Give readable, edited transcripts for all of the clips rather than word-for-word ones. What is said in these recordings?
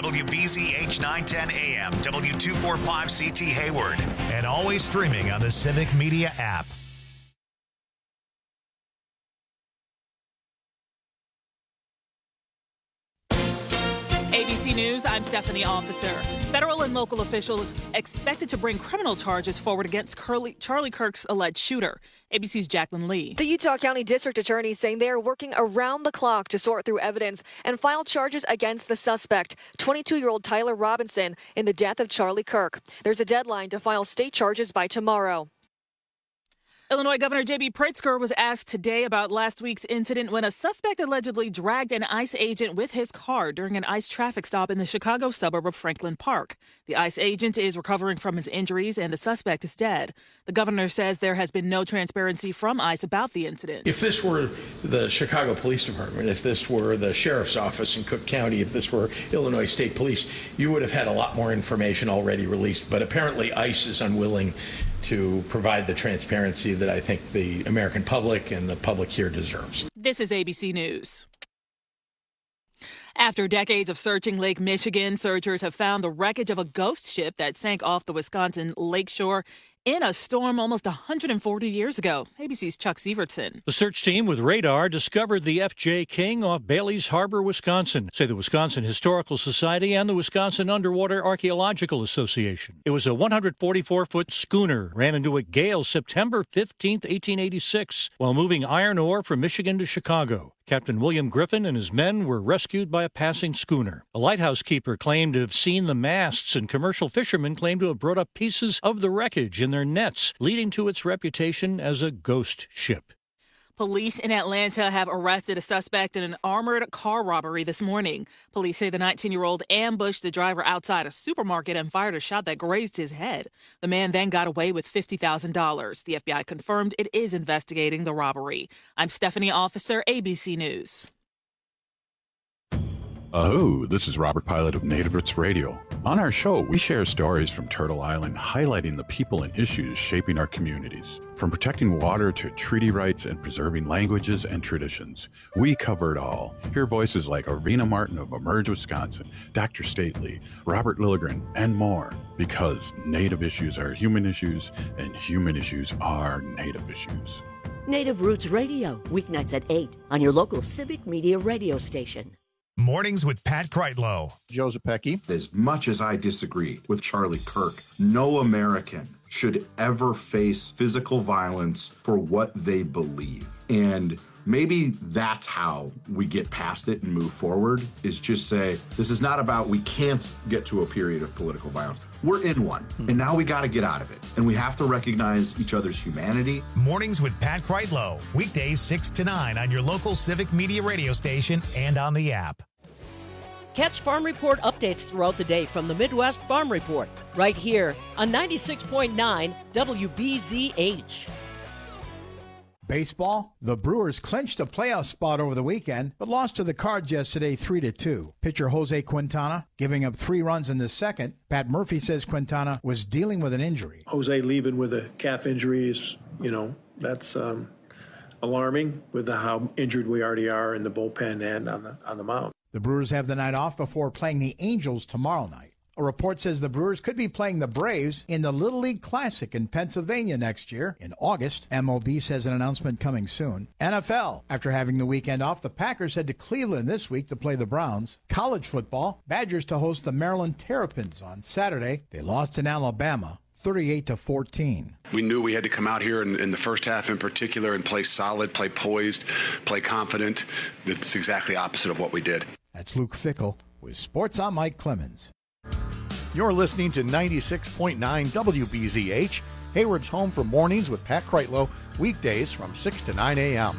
WBZH 910 AM, W245CT Hayward, and always streaming on the Civic Media app. ABC News, I'm Stephanie Officer. Federal and local officials expected to bring criminal charges forward against Charlie Kirk's alleged shooter. ABC's Jacqueline Lee. The Utah County District Attorney saying they are working around the clock to sort through evidence and file charges against the suspect, 22-year-old Tyler Robinson, in the death of Charlie Kirk. There's a deadline to file state charges by tomorrow. Illinois Governor J.B. Pritzker was asked today about last week's incident when a suspect allegedly dragged an ICE agent with his car during an ICE traffic stop in the Chicago suburb of Franklin Park. The ICE agent is recovering from his injuries and the suspect is dead. The governor says there has been no transparency from ICE about the incident. If this were the Chicago Police Department, if this were the Sheriff's Office in Cook County, if this were Illinois State Police, you would have had a lot more information already released. But apparently ICE is unwilling to provide the transparency that I think the American public and the public here deserves. This is ABC News. After decades of searching Lake Michigan, searchers have found the wreckage of a ghost ship that sank off the Wisconsin lakeshore in a storm almost 140 years ago. ABC's Chuck Sievertson. The search team with radar discovered the F.J. King off Bailey's Harbor, Wisconsin, say the Wisconsin Historical Society and the Wisconsin Underwater Archaeological Association. It was a 144-foot schooner, ran into a gale September 15, 1886, while moving iron ore from Michigan to Chicago. Captain William Griffin and his men were rescued by a passing schooner. A lighthouse keeper claimed to have seen the masts, and commercial fishermen claimed to have brought up pieces of the wreckage in their nets, leading to its reputation as a ghost ship. Police in Atlanta have arrested a suspect in an armored car robbery this morning. Police say the 19-year-old ambushed the driver outside a supermarket and fired a shot that grazed his head. The man then got away with $50,000. The FBI confirmed it is investigating the robbery. I'm Stephanie Officer, ABC News. Oh, this is Robert Pilot of Native Roots Radio. On our show, we share stories from Turtle Island highlighting the people and issues shaping our communities. From protecting water to treaty rights and preserving languages and traditions, we cover it all. Hear voices like Arvina Martin of Emerge, Wisconsin, Dr. Stately, Robert Lilligren, and more. Because Native issues are human issues, and human issues are Native issues. Native Roots Radio, weeknights at 8 on your local Civic Media radio station. Mornings with Pat Kreitlow. Joe Zepecki. As much as I disagree with Charlie Kirk, no American should ever face physical violence for what they believe. And maybe that's how we get past it and move forward, is just say, this is not about we can't get to a period of political violence. We're in one, and now we got to get out of it. And we have to recognize each other's humanity. Mornings with Pat Kreitlow. Weekdays 6 to 9 on your local Civic Media radio station and on the app. Catch Farm Report updates throughout the day from the Midwest Farm Report, right here on 96.9 WBZH. Baseball, the Brewers clinched a playoff spot over the weekend, but lost to the Cards yesterday 3-2. Pitcher Jose Quintana giving up 3 runs in the second. Pat Murphy says Quintana was dealing with an injury. Jose leaving with a calf injury is, that's alarming with how injured we already are in the bullpen and on the mound. The Brewers have the night off before playing the Angels tomorrow night. A report says the Brewers could be playing the Braves in the Little League Classic in Pennsylvania next year in August. MLB says an announcement coming soon. NFL. After having the weekend off, the Packers head to Cleveland this week to play the Browns. College football. Badgers to host the Maryland Terrapins on Saturday. They lost in Alabama 38-14. We knew we had to come out here in the first half in particular and play solid, play poised, play confident. That's exactly opposite of what we did. That's Luke Fickell with Sports. I'm Mike Clemens. You're listening to 96.9 WBZH, Hayward's home for Mornings with Pat Kreitlow, weekdays from 6 to 9 a.m.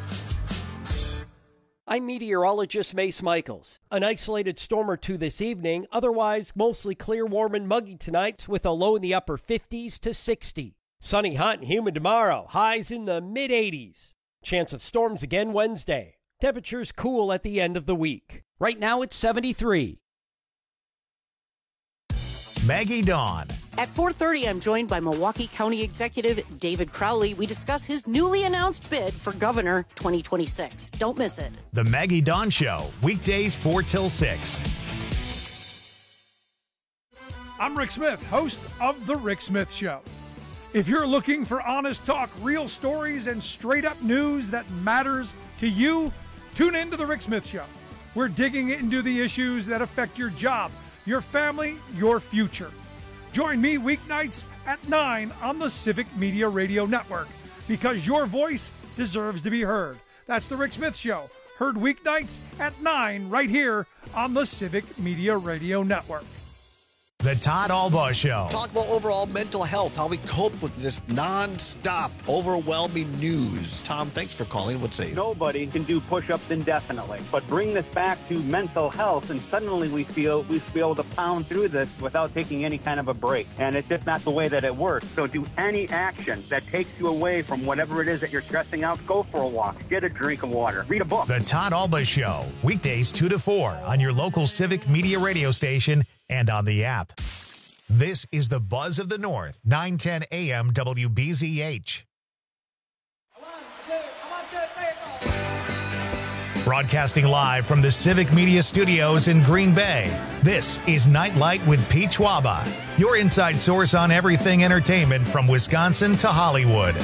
I'm meteorologist Mace Michaels. An isolated storm or two this evening, otherwise mostly clear, warm, and muggy tonight with a low in the upper 50s to 60. Sunny, hot, and humid tomorrow, highs in the mid-80s. Chance of storms again Wednesday. Temperatures cool at the end of the week. Right now it's 73. Maggie Dawn. At 4:30, I'm joined by Milwaukee County Executive David Crowley. We discuss his newly announced bid for Governor 2026. Don't miss it. The Maggie Dawn Show, weekdays 4 till 6. I'm Rick Smith, host of The Rick Smith Show. If you're looking for honest talk, real stories, and straight-up news that matters to you, tune in to The Rick Smith Show. We're digging into the issues that affect your job, your family, your future. Join me weeknights at 9 on the Civic Media Radio Network, because your voice deserves to be heard. That's The Rick Smith Show, heard weeknights at 9 right here on the Civic Media Radio Network. The Todd Albaugh Show. Talk about overall mental health, how we cope with this non-stop, overwhelming news. Tom, thanks for calling. What's say? Nobody can do push-ups indefinitely. But bring this back to mental health, and suddenly we feel we should be able to pound through this without taking any kind of a break. And it's just not the way that it works. So do any action that takes you away from whatever it is that you're stressing out. Go for a walk. Get a drink of water. Read a book. The Todd Albaugh Show. Weekdays 2 to 4 on your local Civic Media radio station and on the app. This is the Buzz of the North, 910 AM WBZH. Broadcasting live from the Civic Media Studios in Green Bay, this is Nightlight with Pete Schwaba, your inside source on everything entertainment from Wisconsin to Hollywood.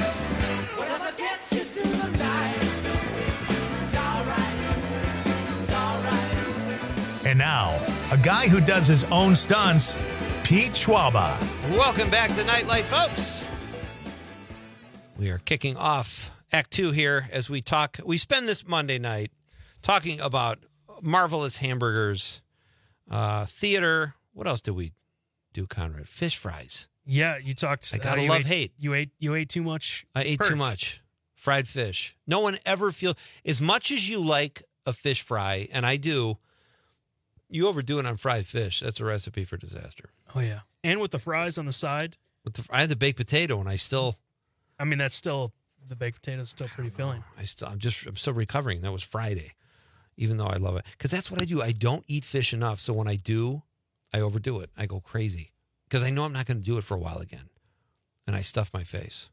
And now, a guy who does his own stunts, Pete Schwaba. Welcome back to Nightlight, folks. We are kicking off Act 2 here as we talk. We spend this Monday night talking about marvelous hamburgers, theater. What else did we do, Conrad? Fish fries. Yeah, you talked. I gotta love hate. You ate too much. I ate too much fried fish. No one ever feels as much as you like a fish fry, and I do. You overdo it on fried fish. That's a recipe for disaster. Oh, yeah. And with the fries on the side. I had the baked potato, and I still... I mean, that's still... The baked potato is still pretty filling. I'm still recovering. That was Friday, even though I love it. Because that's what I do. I don't eat fish enough, so when I do, I overdo it. I go crazy. Because I know I'm not going to do it for a while again. And I stuff my face.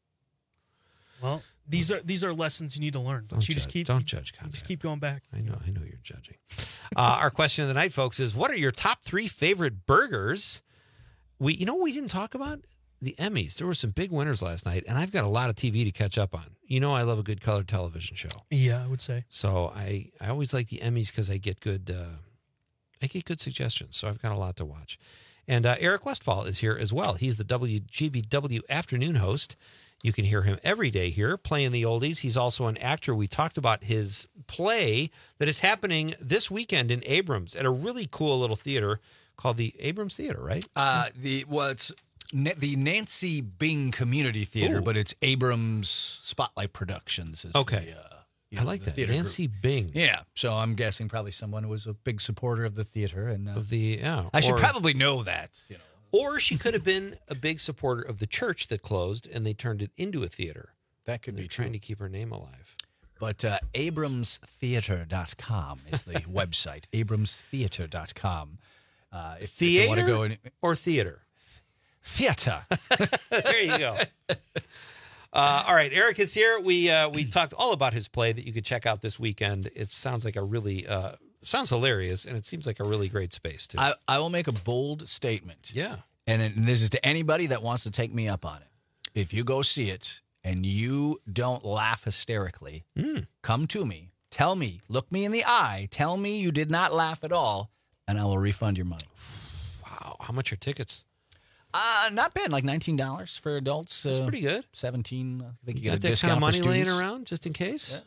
Well, these are lessons you need to learn. Don't judge, Conrad. Just keep going back. I know you're judging. Our question of the night, folks, is what are your top 3 favorite burgers? We didn't talk about the Emmys. There were some big winners last night, and I've got a lot of TV to catch up on. You know, I love a good colored television show. Yeah, I would say. So I always like the Emmys because I get good suggestions. So I've got a lot to watch. And Eric Westfall is here as well. He's the WGBW afternoon host. You can hear him every day here playing the oldies. He's also an actor. We talked about his play that is happening this weekend in Abrams at a really cool little theater called the Abrams Theater, right? It's the Nancy Bing Community Theater, but it's Abrams Spotlight Productions. Okay. I like that. Nancy Bing. Yeah. So I'm guessing probably someone who was a big supporter of the theater. And I should probably know that. You know. Or she could have been a big supporter of the church that closed, and they turned it into a theater. That could be trying to keep her name alive. But abramstheater.com is the website. abramstheater.com. If you want to go or theater? Theater. There you go. All right, Eric is here. We talked all about his play that you could check out this weekend. It sounds like a really sounds hilarious, and it seems like a really great space too. I will make a bold statement. Yeah, and this is to anybody that wants to take me up on it. If you go see it and you don't laugh hysterically, come to me, tell me, look me in the eye, tell me you did not laugh at all, and I will refund your money. Wow, how much are tickets? Not bad, like $19 for adults. That's pretty good. $17. I think you got get a that kind of money laying students. around just in case. Yeah.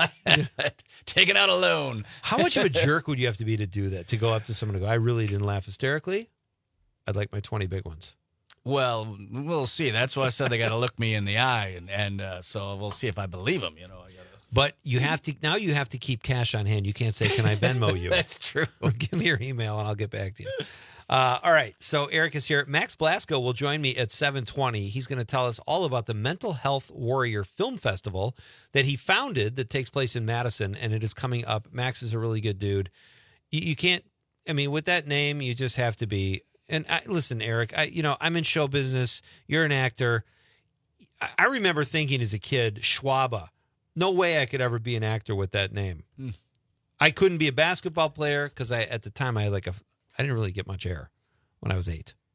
Taking out a loan. How much of a jerk would you have to be to do that? To go up to someone and go, I really didn't laugh hysterically. I'd like my 20 big ones. Well, we'll see. That's why I said they got to look me in the eye, and so we'll see if I believe them. You know, but you have to keep cash on hand. You can't say, "Can I Venmo you?" That's true. Give me your email and I'll get back to you. All right. So Eric is here. Max Blasco will join me at 7:20. He's going to tell us all about the Mental Health Warrior Film Festival that he founded that takes place in Madison, and it is coming up. Max is a really good dude. You can't. I mean, with that name, you just have to be. And listen, Eric, I'm in show business. You're an actor. I remember thinking as a kid, Schwaba. No way I could ever be an actor with that name. I couldn't be a basketball player because at the time I had I didn't really get much hair when I was 8.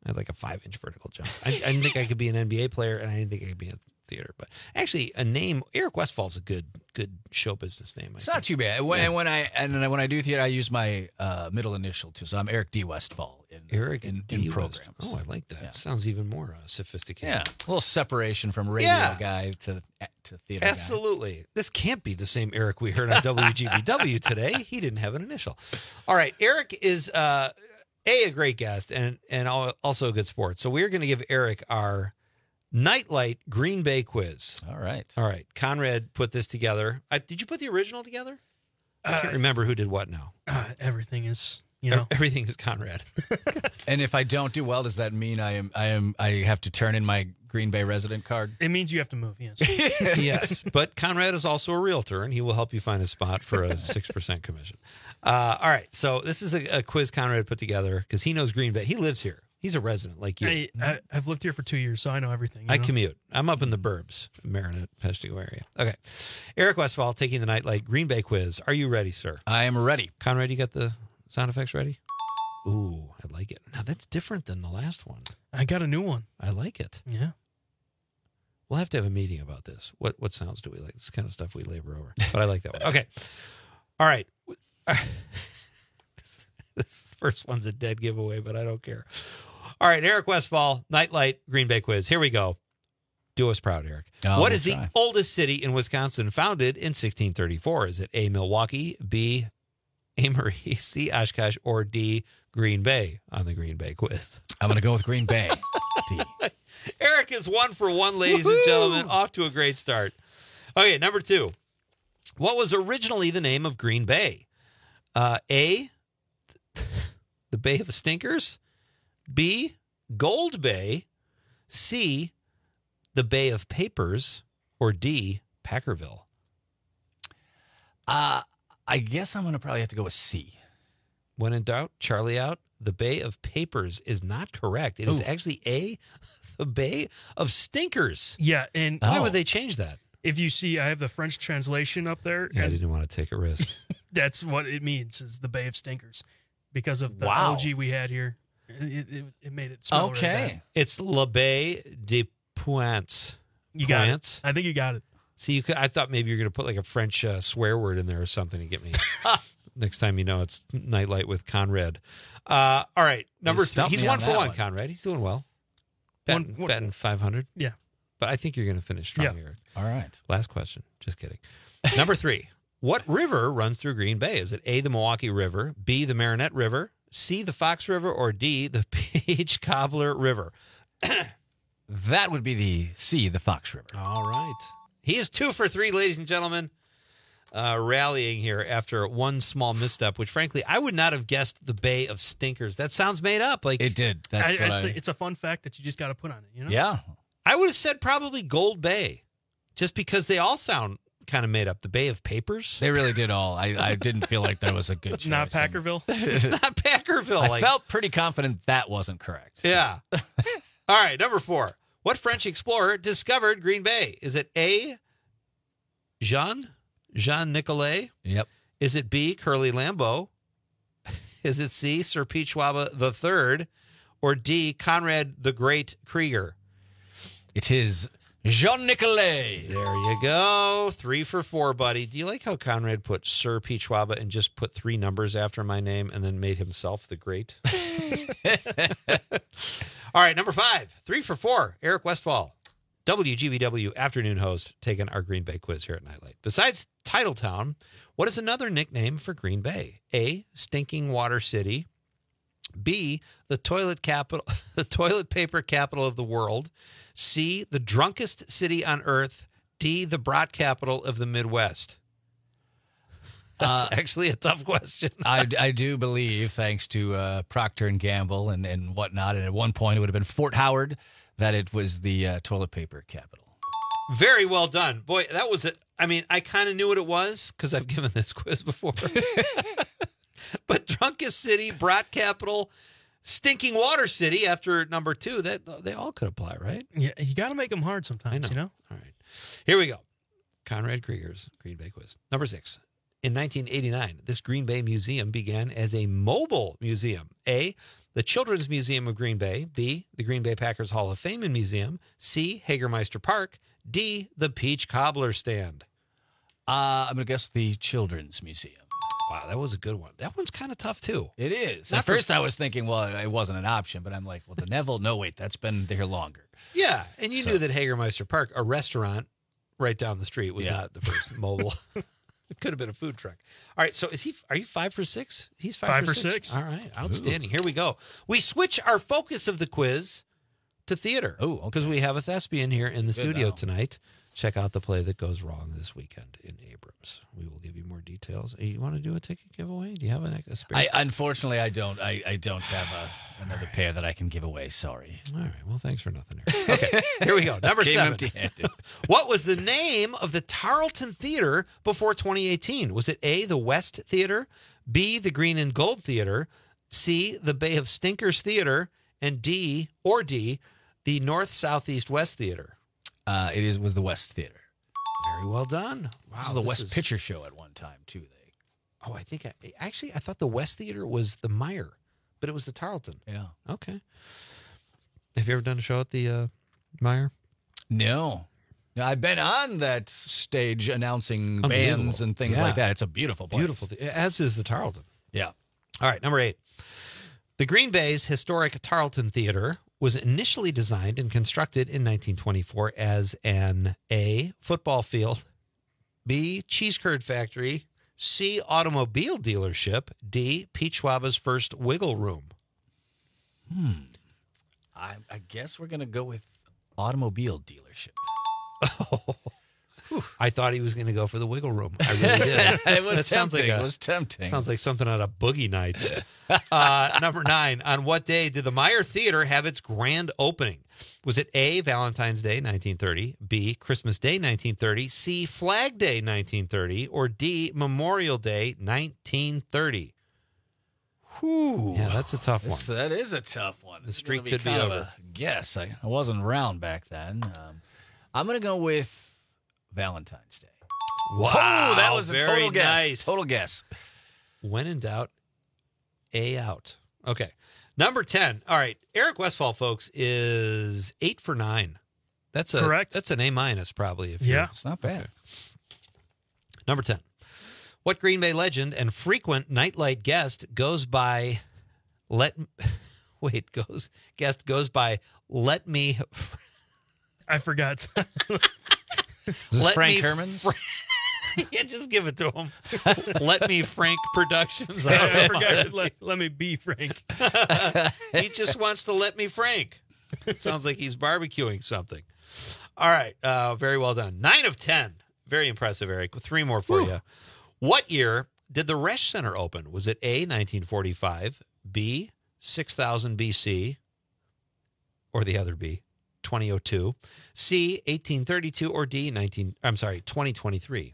I had like a 5-inch vertical jump. I didn't think I could be an NBA player, and I didn't think I could be in theater. But actually, a name, Eric Westfall's a good show business name. It's not too bad. And when I do theater, I use my middle initial too. So I'm Eric D. Westfall in programs. Oh, I like that. Yeah. Sounds even more sophisticated. Yeah, a little separation from radio guy to theater guy. Absolutely. This can't be the same Eric we heard on WGBW today. He didn't have an initial. All right, Eric is a great guest and also a good sport. So we're going to give Eric our Nightlight Green Bay quiz. All right. Conrad put this together. Did you put the original together? I can't remember who did what now. Everything is, everything is Conrad. And if I don't do well, does that mean I have to turn in my Green Bay resident card? It means you have to move. Yes. Yes, but Conrad is also a realtor, and he will help you find a spot for a 6% commission. All right. So this is a quiz Conrad put together because he knows Green Bay. He lives here. He's a resident like you. I've lived here for 2 years, so I know everything. I commute. I'm up in the burbs, Marinette, Peshtigo area. Okay. Eric Westfall taking the Nightlight Green Bay quiz. Are you ready, sir? I am ready. Conrad, you got the sound effects ready? Ooh, I like it. Now, that's different than the last one. I got a new one. I like it. Yeah. We'll have to have a meeting about this. What sounds do we like? This is the kind of stuff we labor over. But I like that one. Okay. All right. This first one's a dead giveaway, but I don't care. All right, Eric Westfall, Nightlight Green Bay quiz. Here we go. Do us proud, Eric. What is the oldest city in Wisconsin founded in 1634? Is it A, Milwaukee, B, Amory, C, Oshkosh, or D, Green Bay on the Green Bay quiz? I'm going to go with Green Bay. D. Eric is 1 for 1, ladies and gentlemen. Off to a great start. Okay, number 2. What was originally the name of Green Bay? A, the Bay of Stinkers, B, Gold Bay, C, the Bay of Papers, or D, Packerville? I guess I'm going to probably have to go with C. When in doubt, Charlie out. The Bay of Papers is not correct. It is actually A, the Bay of Stinkers. Yeah, and why would they change that? If you see, I have the French translation up there. Yeah, I didn't want to take a risk. That's what it means, is the Bay of Stinkers. Because of the algae we had here. It made it smell really bad. It's La Baie de Pointe. You got it. I think you got it. See, I thought maybe you're going to put like a French swear word in there or something to get me. Next time you know it's Nightlight with Conrad. All right, number 3. He's 1 for 1, Conrad. He's doing well. Betting 500. Yeah. But I think you're going to finish strong here. All right. Last question. Just kidding. Number 3. What river runs through Green Bay? Is it A, the Milwaukee River, B, the Marinette River, C, the Fox River, or D, the Page Cobbler River? That would be the C, the Fox River. All right. He is 2 for 3, ladies and gentlemen. Rallying here after one small misstep, which frankly I would not have guessed the Bay of Stinkers. That sounds made up. Like it did. I just think it's a fun fact that you just got to put on it. You know? Yeah. I would have said probably Gold Bay, just because they all sound kind of made up. The Bay of Papers. They really did all. I didn't feel like that was a good choice. Not Packerville. Not Packerville. I felt pretty confident that wasn't correct. Yeah. All right. Number 4. What French explorer discovered Green Bay? Is it A, Jean Nicolet? Yep. Is it B, Curly Lambeau? Is it C, Sir Pichwaba III? Or D, Conrad the Great Krieger? It is Jean Nicolet. There you go. 3 for 4, buddy. Do you like how Conrad put Sir Pichwaba and just put 3 numbers after my name and then made himself the Great? All right, number 5. 3 for 4. Eric Westfall, WGBW afternoon host, taking our Green Bay quiz here at Nightlight. Besides Titletown, what is another nickname for Green Bay? A, Stinking Water City. B, the toilet paper capital of the world. C, the drunkest city on earth. D, the brat capital of the Midwest. That's actually a tough question. I do believe, thanks to Procter & Gamble and whatnot, and at one point it would have been Fort Howard, that it was the toilet paper capital. Very well done. Boy, that was it. I mean, I kind of knew what it was because I've given this quiz before. But drunkest city, brat capital, stinking water city after number 2, that they all could apply, right? Yeah, you got to make them hard sometimes, you know? All right. Here we go. Conrad Krieger's Green Bay quiz. Number 6. In 1989, this Green Bay museum began as a mobile museum. A, the Children's Museum of Green Bay, B, the Green Bay Packers Hall of Fame and Museum, C, Hagermeister Park, D, the Peach Cobbler Stand? I'm going to guess the Children's Museum. Wow, that was a good one. That one's kind of tough, too. It is. At first, I was thinking, well, it wasn't an option, but I'm like, well, the Neville, no, wait, that's been there longer. Yeah, and you knew that Hagermeister Park, a restaurant right down the street, was not the first mobile. It could have been a food truck. All right, so are you 5 for 6? He's 5 for 6. All right, outstanding. Here we go. We switch our focus of the quiz to theater. Oh, okay. Because we have a thespian here in the studio tonight. Check out the play that goes wrong this weekend in Abrams. We will give you more details. You want to do a ticket giveaway? Do you have a spare? Unfortunately, I don't. I don't have another pair that I can give away. Sorry. All right. Well, thanks for nothing. Okay, here we go. Number 7. What was the name of the Tarleton Theater before 2018? Was it A, the West Theater, B, the Green and Gold Theater, C, the Bay of Stinkers Theater, and D, the North Southeast West Theater? It was the West Theater. Very well done. Wow, this was the West Picture Show at one time too. I thought the West Theater was the Meyer, but it was the Tarleton. Yeah. Okay. Have you ever done a show at the Meyer? No. I've been on that stage announcing bands and things like that. It's a beautiful place. Beautiful, as is the Tarleton. Yeah. All right, number 8. The Green Bay's historic Tarleton Theater was initially designed and constructed in 1924 as an A, football field, B, cheese curd factory, C, automobile dealership, D, Pete Schwaba's first wiggle room. I guess we're going to go with automobile dealership. I thought he was going to go for the wiggle room. I really did. It was tempting. It was tempting. Sounds like something out of Boogie Nights. Number 9. On what day did the Meyer Theater have its grand opening? Was it A, Valentine's Day, 1930, B, Christmas Day, 1930, C, Flag Day, 1930, or D, Memorial Day, 1930? Whew. Yeah, that's a tough one. That is a tough one. The streak could be kind over. Of a guess. I wasn't around back then. I'm going to go with Valentine's Day. Wow, that was a very total guess. nice. Total guess. When in doubt, A out. Okay. Number 10. All right. Eric Westphal, folks, is 8 for 9. That's correct. That's an A- probably. It's not bad. Okay. Number 10. What Green Bay legend and frequent nightlight guest goes by Let Me I forgot. Is this Frank Herman's? Yeah, just give it to him. Let Me Frank Productions. I forgot. Let me be Frank. He just wants to let me Frank. It sounds like he's barbecuing something. All right. Very well done. 9 of 10. Very impressive, Eric. 3 more for you. What year did the Resch Center open? Was it A, 1945, B, 6000 BC, or the other B, 2002, C, 1832, or D, 2023?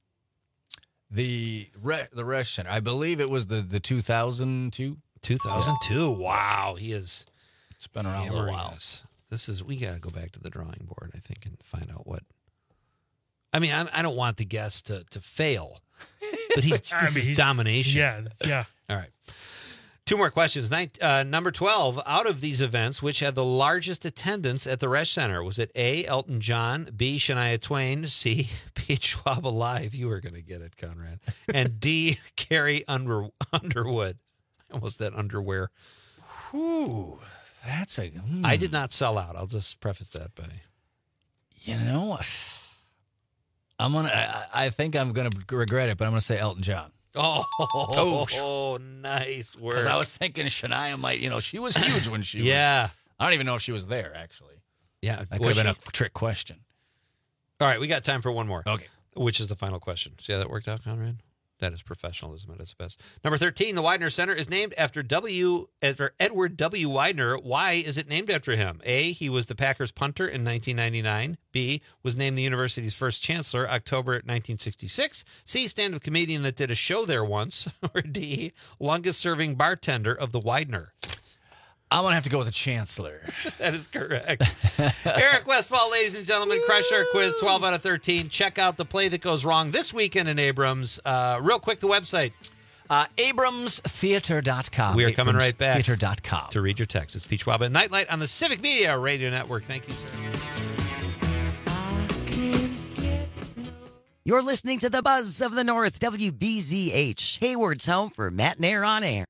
The Resch Center. I believe it was the 2002. 2002. Wow, it's been around a little while. We got to go back to the drawing board, I think, and find out what. I mean, I don't want the guest to fail, but he's domination. Yeah. All right. 2 more questions. Number 12. Out of these events, which had the largest attendance at the Resch Center? Was it A, Elton John, B, Shania Twain, C, Pete Schwab Live? You were going to get it, Conrad. And D, Carrie Underwood. I almost said underwear. Whew. That's a... I did not sell out. I'll just preface that by... I think I'm going to regret it, but I'm going to say Elton John. Oh, nice work. Because I was thinking Shania might, she was huge when she was. Yeah. I don't even know if she was there, actually. Yeah. That could have been a trick question. All right, we got time for one more. Okay. Which is the final question. See how that worked out, Conrad? That is professionalism at its best. Number 13, the Widener Center is named after Edward W. Widener. Why is it named after him? A, he was the Packers punter in 1999. B, was named the university's first chancellor October 1966. C, stand-up comedian that did a show there once. Or D, longest-serving bartender of the Widener. I'm going to have to go with the chancellor. That is correct. Eric Westphal, ladies and gentlemen, crushed our quiz, 12 out of 13. Check out the play that goes wrong this weekend in Abrams. Real quick, the website. AbramsTheater.com. We are coming right back Theater.com. to read your text. It's Peach Waba at Nightlight on the Civic Media Radio Network. Thank you, sir. You're listening to the Buzz of the North, WBZH, Hayward's home for Matt Nair on air.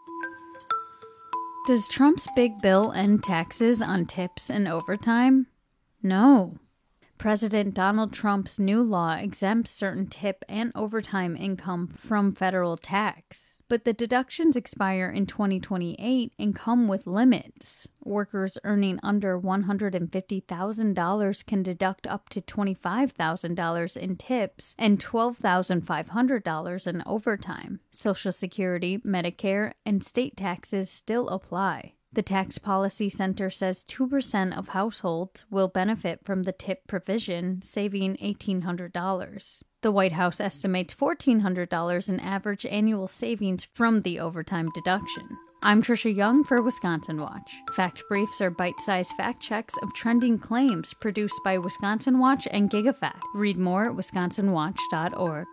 Does Trump's big bill end taxes on tips and overtime? No. President Donald Trump's new law exempts certain tip and overtime income from federal tax. But the deductions expire in 2028 and come with limits. Workers earning under $150,000 can deduct up to $25,000 in tips and $12,500 in overtime. Social Security, Medicare, and state taxes still apply. The Tax Policy Center says 2% of households will benefit from the tip provision, saving $1,800. The White House estimates $1,400 in average annual savings from the overtime deduction. I'm Trisha Young for Wisconsin Watch. Fact Briefs are bite-sized fact checks of trending claims produced by Wisconsin Watch and GigaFact. Read more at wisconsinwatch.org.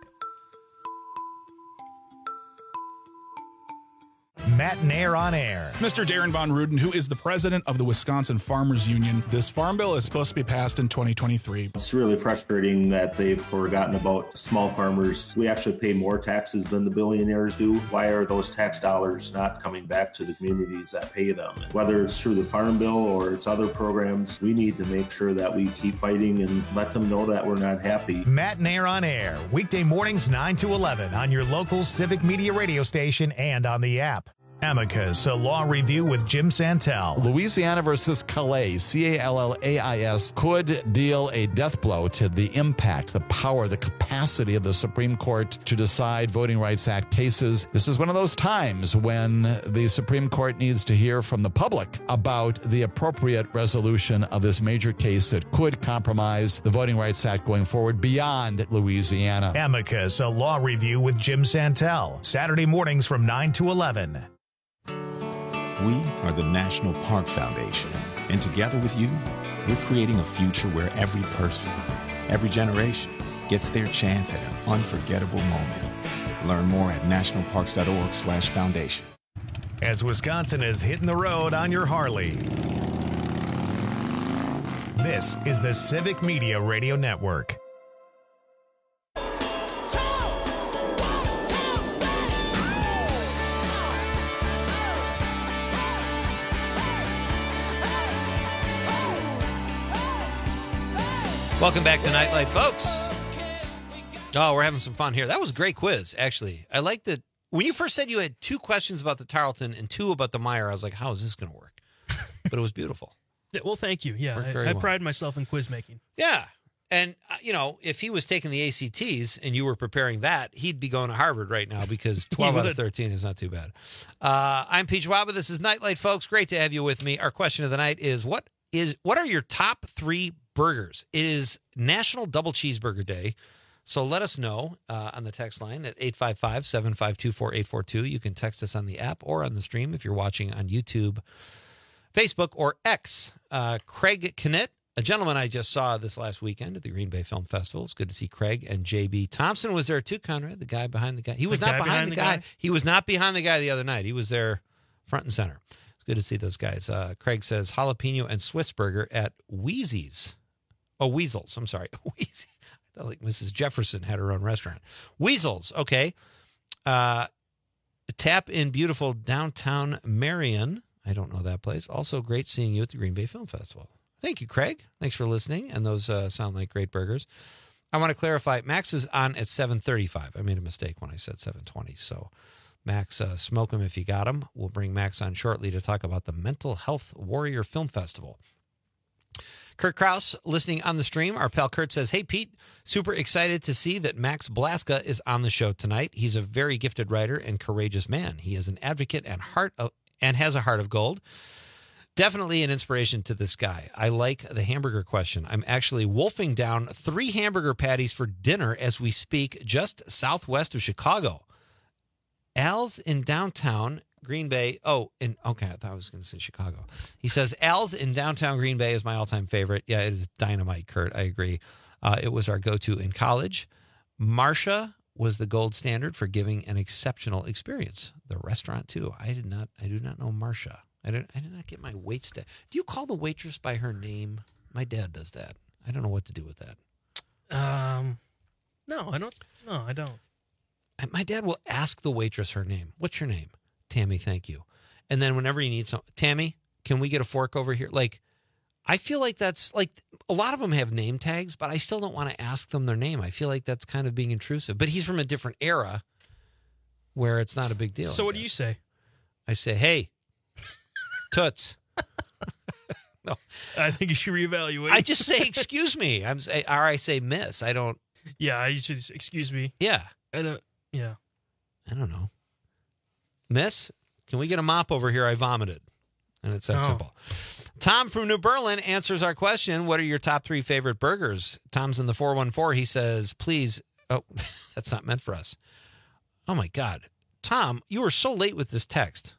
Matt Nair on air. Mr. Darren Von Ruden, who is the president of the Wisconsin Farmers Union. This farm bill is supposed to be passed in 2023. It's really frustrating that they've forgotten about small farmers. We actually pay more taxes than the billionaires do. Why are those tax dollars not coming back to the communities that pay them? And whether it's through the farm bill or it's other programs, we need to make sure that we keep fighting and let them know that we're not happy. Matt Nair on air, weekday mornings 9 to 11 on your local Civic Media radio station and on the app. Amicus, a law review with Jim Santel. Louisiana versus Calais, Callais, could deal a death blow to the impact, the power, the capacity of the Supreme Court to decide Voting Rights Act cases. This is one of those times when the Supreme Court needs to hear from the public about the appropriate resolution of this major case that could compromise the Voting Rights Act going forward beyond Louisiana. Amicus, a law review with Jim Santel. Saturday mornings from 9 to 11. We are the National Park Foundation, and together with you, we're creating a future where every person, every generation gets their chance at an unforgettable moment. Learn more at nationalparks.org/foundation. As Wisconsin is hitting the road on your Harley, this is the Civic Media Radio Network. Welcome back to Nightlight, folks. Oh, we're having some fun here. That was a great quiz, actually. I liked it. When you first said you had 2 questions about the Tarleton and 2 about the Meyer, I was like, how is this going to work? But it was beautiful. Yeah, well, thank you. Yeah, I pride myself in quiz making. Yeah. And, if he was taking the ACTs and you were preparing that, he'd be going to Harvard right now because 12 out of 13 is not too bad. I'm Peach Waba. This is Nightlight, folks. Great to have you with me. Our question of the night is, what are your top 3 burgers? It is National Double Cheeseburger Day. So let us know on the text line at 855-752-4842. You can text us on the app or on the stream if you're watching on YouTube, Facebook, or X. Craig Knitt, a gentleman I just saw this last weekend at the Green Bay Film Festival. It's good to see Craig. And J.B. Thompson was there too, Conrad, the guy behind the guy. He was not behind the guy. He was not behind the guy the other night. He was there front and center. It's good to see those guys. Craig says jalapeno and Swiss burger at Wheezy's. Oh, Weasels. I'm sorry. Weezy. I thought like Mrs. Jefferson had her own restaurant. Weasels. Okay. Tap in beautiful downtown Marion. I don't know that place. Also great seeing you at the Green Bay Film Festival. Thank you, Craig. Thanks for listening. And those sound like great burgers. I want to clarify. Max is on at 7:35. I made a mistake when I said 7:20. So Max, smoke him if you got him. We'll bring Max on shortly to talk about the Mental Health Warrior Film Festival. Kurt Krause, listening on the stream. Our pal Kurt says, hey, Pete, super excited to see that Max Blaska is on the show tonight. He's a very gifted writer and courageous man. He is an advocate and has a heart of gold. Definitely an inspiration to this guy. I like the hamburger question. I'm actually wolfing down 3 hamburger patties for dinner as we speak, just southwest of Chicago. Al's in downtown Green Bay. I thought I was going to say Chicago. He says, Al's in downtown Green Bay is my all-time favorite. Yeah, it is dynamite, Kurt. I agree. It was our go-to in college. Marcia was the gold standard for giving an exceptional experience. The restaurant too. I do not know Marcia. I did not get my wait staff. Do you call the waitress by her name? My dad does that. I don't know what to do with that. No, I don't. No, I don't. My dad will ask the waitress her name. What's your name? Tammy, thank you. And then whenever you need some, Tammy, can we get a fork over here? Like, I feel like that's like a lot of them have name tags, but I still don't want to ask them their name. I feel like that's kind of being intrusive. But he's from a different era where it's not a big deal. So what do you say? I say, hey, Toots. No, I think you should reevaluate. I just say, excuse me. Or I say, miss. I don't. Yeah, I should excuse me. Yeah. Yeah. I don't know. Miss, can we get a mop over here? I vomited. And it's that simple. Tom from New Berlin answers our question. What are your top 3 favorite burgers? Tom's in the 414. He says, please. Oh, that's not meant for us. Oh, my God. Tom, you were so late with this text.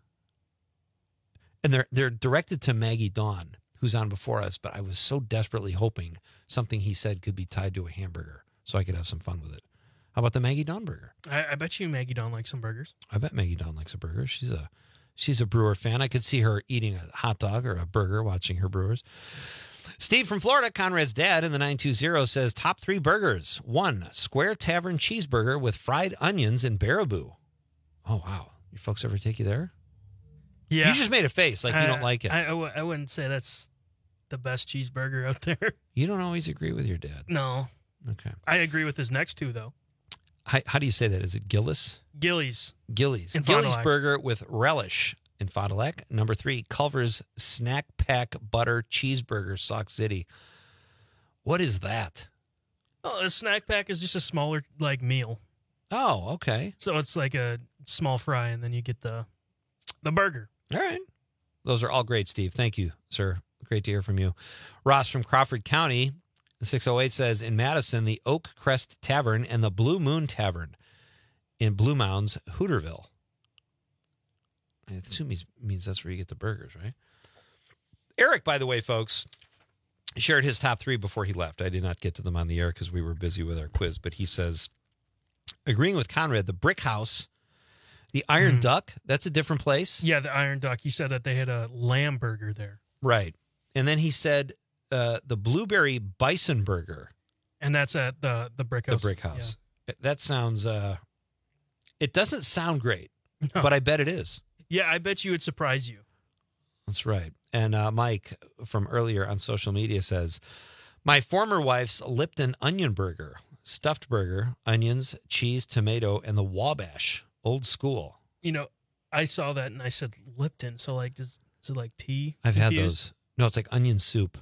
And they're directed to Maggie Dawn, who's on before us, but I was so desperately hoping something he said could be tied to a hamburger so I could have some fun with it. How about the Maggie Dawn burger? I bet you Maggie Dawn likes some burgers. I bet Maggie Dawn likes a burger. She's a Brewer fan. I could see her eating a hot dog or a burger watching her Brewers. Steve from Florida, Conrad's dad in the 920 says top 3 burgers. 1, Square Tavern cheeseburger with fried onions and Baraboo. Oh, wow. Your folks ever take you there? Yeah. You just made a face like you don't like it. I wouldn't say that's the best cheeseburger out there. You don't always agree with your dad. No. Okay. I agree with his next 2, though. How do you say that? Is it Gillis? Gillies. Gillies. In Gillies Fond du Lac. burger with relish in Fond du Lac. Number 3, Culver's Snack Pack Butter Cheeseburger, Sauk City. What is that? Oh, a snack pack is just a smaller meal. Oh, okay. So it's like a small fry, and then you get the burger. All right. Those are all great, Steve. Thank you, sir. Great to hear from you. Ross from Crawford County, 608 says, in Madison, the Oak Crest Tavern and the Blue Moon Tavern in Blue Mounds, Hooterville. I assume he means that's where you get the burgers, right? Eric, by the way, folks, shared his top 3 before he left. I did not get to them on the air because we were busy with our quiz, but he says, agreeing with Conrad, the Brick House, the Iron Duck, that's a different place. Yeah, the Iron Duck. He said that they had a lamb burger there. Right. And then he said the Blueberry Bison Burger. And that's at the Brick House. The Brick House. Yeah. That sounds, it doesn't sound great, No. but I bet it is. Yeah, I bet you it'd surprise you. That's right. And Mike from earlier on social media says, my former wife's Lipton Onion Burger, stuffed burger, onions, cheese, tomato, and the Wabash. Old school. You know, I saw that and I said Lipton. So is it like tea? I've had those. No, it's like onion soup.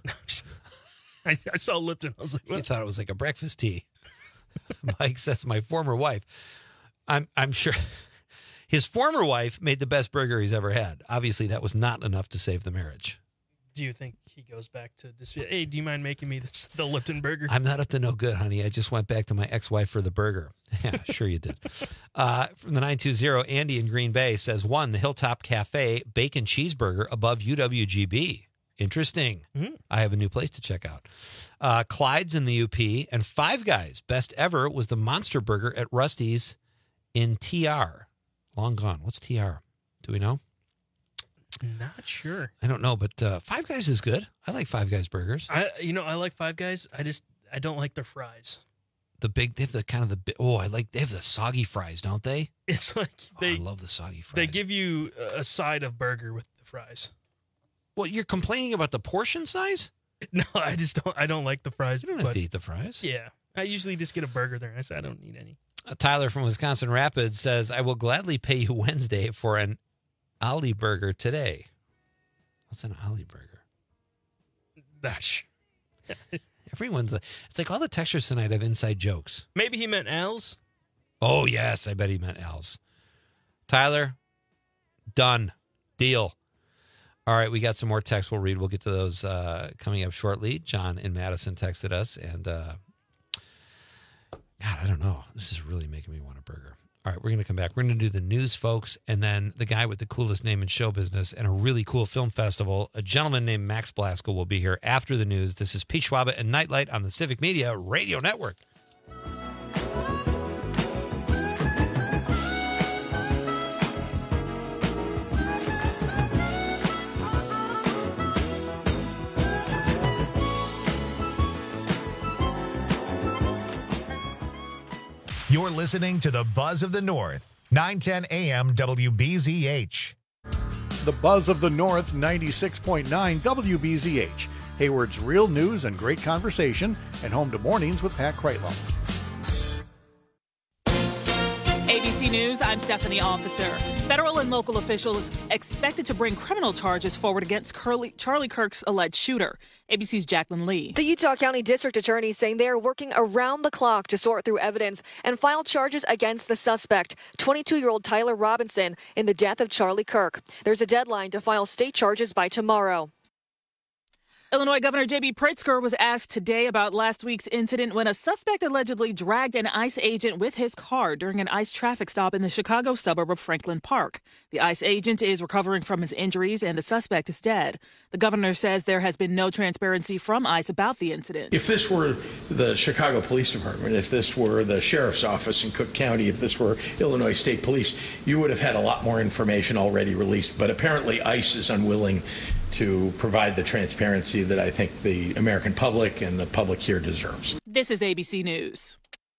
I saw Lipton. I was like, what? You thought it was like a breakfast tea. Mike says, my former wife. I'm sure his former wife made the best burger he's ever had. Obviously, that was not enough to save the marriage. Do you think he goes back to this? Hey, do you mind making me the Lipton burger? I'm not up to no good, honey. I just went back to my ex-wife for the burger. Yeah, sure you did. From the 920, Andy in Green Bay says, 1, the Hilltop Cafe bacon cheeseburger above UWGB. Interesting. I have a new place to check out. Clyde's in the UP, and Five Guys. Best ever was the Monster Burger at Rusty's in TR. Long gone. What's TR? Do we know? Not sure. I don't know, but Five Guys is good. I like Five Guys burgers. I like Five Guys. I don't like their fries. They have they have the soggy fries, don't they? It's like I love the soggy fries. They give you a side of burger with the fries. Well, you're complaining about the portion size? No, I don't like the fries. You don't have to eat the fries. Yeah. I usually just get a burger there. I said I don't need any. Tyler from Wisconsin Rapids says, I will gladly pay you Wednesday for an Ollie burger today. What's an Ollie burger? Gosh. It's like all the textures tonight have inside jokes. Maybe he meant Al's. Oh, yes. I bet he meant Al's. Tyler, done. Deal. All right. We got some more texts we'll read. We'll get to those coming up shortly. John in Madison texted us. And, God, I don't know. This is really making me want a burger. All right, we're going to come back. We're going to do the news, folks, and then the guy with the coolest name in show business and a really cool film festival, a gentleman named Max Blasco, will be here after the news. This is Pete Schwaba and Nightlight on the Civic Media Radio Network. You're listening to the Buzz of the North, 910 AM WBZH. The Buzz of the North, 96.9 WBZH. Hayward's real news and great conversation, and home to Mornings with Pat Kreitlow. ABC News, I'm Stephanie Officer. Federal and local officials expected to bring criminal charges forward against Charlie Kirk's alleged shooter. ABC's Jacqueline Lee. The Utah County District Attorney saying they are working around the clock to sort through evidence and file charges against the suspect, 22-year-old Tyler Robinson, in the death of Charlie Kirk. There's a deadline to file state charges by tomorrow. Illinois Governor J.B. Pritzker was asked today about last week's incident when a suspect allegedly dragged an ICE agent with his car during an ICE traffic stop in the Chicago suburb of Franklin Park. The ICE agent is recovering from his injuries and the suspect is dead. The governor says there has been no transparency from ICE about the incident. If this were the Chicago Police Department, if this were the Sheriff's Office in Cook County, if this were Illinois State Police, you would have had a lot more information already released. But apparently ICE is unwilling to provide the transparency that I think the American public and the public here deserves. This is ABC News.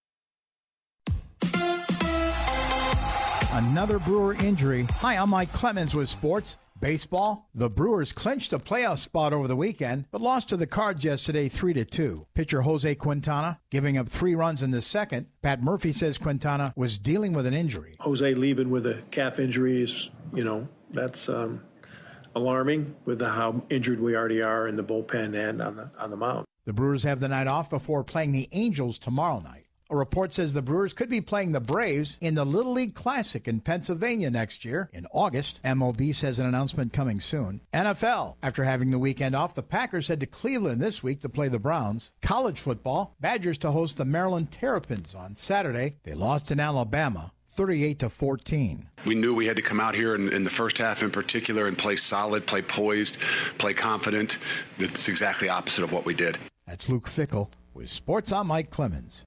Another Brewer injury. Hi, I'm Mike Clemens with sports. Baseball, the Brewers clinched a playoff spot over the weekend, but lost to the Cards yesterday 3-2. Pitcher Jose Quintana giving up 3 runs in the second. Pat Murphy says Quintana was dealing with an injury. Jose leaving with a calf injury is, that's alarming with how injured we already are in the bullpen and on the mound. The Brewers have the night off before playing the Angels tomorrow night. A report says the Brewers could be playing the Braves in the Little League Classic in Pennsylvania next year in August. MLB says an announcement coming soon. NFL. After having the weekend off, the Packers head to Cleveland this week to play the Browns. College football. Badgers to host the Maryland Terrapins on Saturday. They lost in Alabama 38-14. We knew we had to come out here in the first half in particular and play solid, play poised, play confident. That's exactly opposite of what we did. That's Luke Fickell with Sports. I'm Mike Clemens.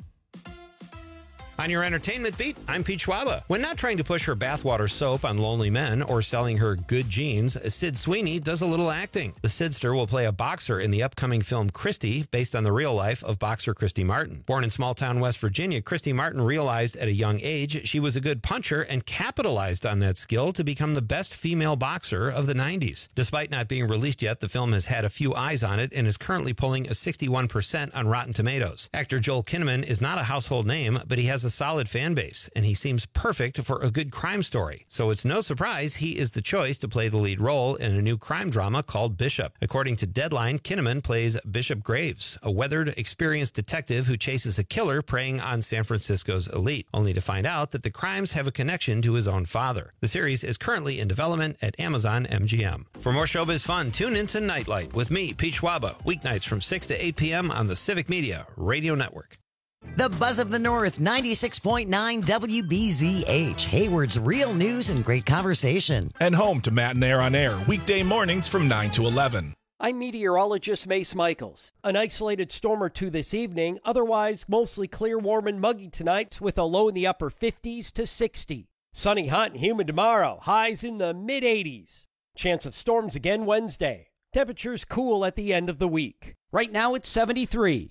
On your entertainment beat, I'm Pete Schwaba. When not trying to push her bathwater soap on lonely men or selling her good jeans, Sid Sweeney does a little acting. The Sidster will play a boxer in the upcoming film Christy, based on the real life of boxer Christy Martin. Born in small-town West Virginia, Christy Martin realized at a young age she was a good puncher and capitalized on that skill to become the best female boxer of the 90s. Despite not being released yet, the film has had a few eyes on it and is currently pulling a 61% on Rotten Tomatoes. Actor Joel Kinnaman is not a household name, but he has a solid fan base, and he seems perfect for a good crime story. So it's no surprise he is the choice to play the lead role in a new crime drama called Bishop. According to Deadline, Kinnaman plays Bishop Graves, a weathered, experienced detective who chases a killer preying on San Francisco's elite, only to find out that the crimes have a connection to his own father. The series is currently in development at Amazon MGM. For more showbiz fun, tune into Nightlight with me, Pete Schwaba, weeknights from 6 to 8 p.m. on the Civic Media Radio Network. The Buzz of the North, 96.9 WBZH, Hayward's real news and great conversation. And home to Matt and Air on Air, weekday mornings from 9 to 11. I'm meteorologist Mace Michaels. An isolated storm or two this evening, otherwise mostly clear, warm, and muggy tonight with a low in the upper 50s to 60. Sunny, hot, and humid tomorrow, highs in the mid-80s. Chance of storms again Wednesday. Temperatures cool at the end of the week. Right now it's 73.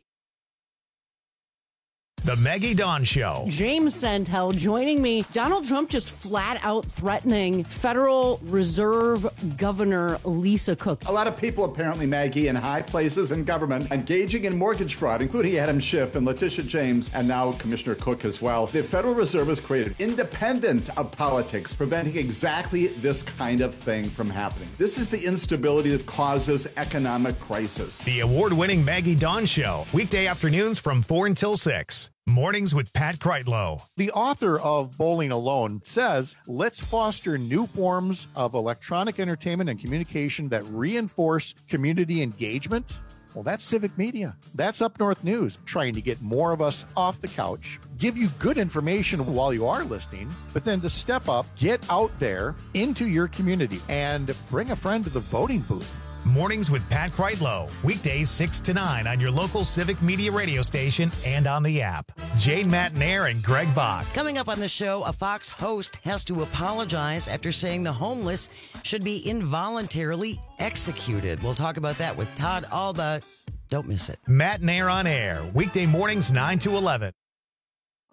The Maggie Dawn Show. James Santel joining me. Donald Trump just flat out threatening Federal Reserve Governor Lisa Cook. A lot of people, apparently, Maggie, in high places in government, engaging in mortgage fraud, including Adam Schiff and Letitia James, and now Commissioner Cook as well. The Federal Reserve has created independent of politics, preventing exactly this kind of thing from happening. This is the instability that causes economic crisis. The award-winning Maggie Dawn Show. Weekday afternoons from 4 until 6. Mornings with Pat Kreitlow. The author of Bowling Alone says, let's foster new forms of electronic entertainment and communication that reinforce community engagement. Well, that's Civic Media. That's Up North News, trying to get more of us off the couch, give you good information while you are listening, but then to step up, get out there into your community and bring a friend to the voting booth. Mornings with Pat Kreitlow. Weekdays 6 to 9 on your local Civic Media radio station and on the app. Jane Matnair and Greg Bach. Coming up on the show, a Fox host has to apologize after saying the homeless should be involuntarily executed. We'll talk about that with Todd Alba. Don't miss it. Matnair on Air. Weekday mornings 9 to 11.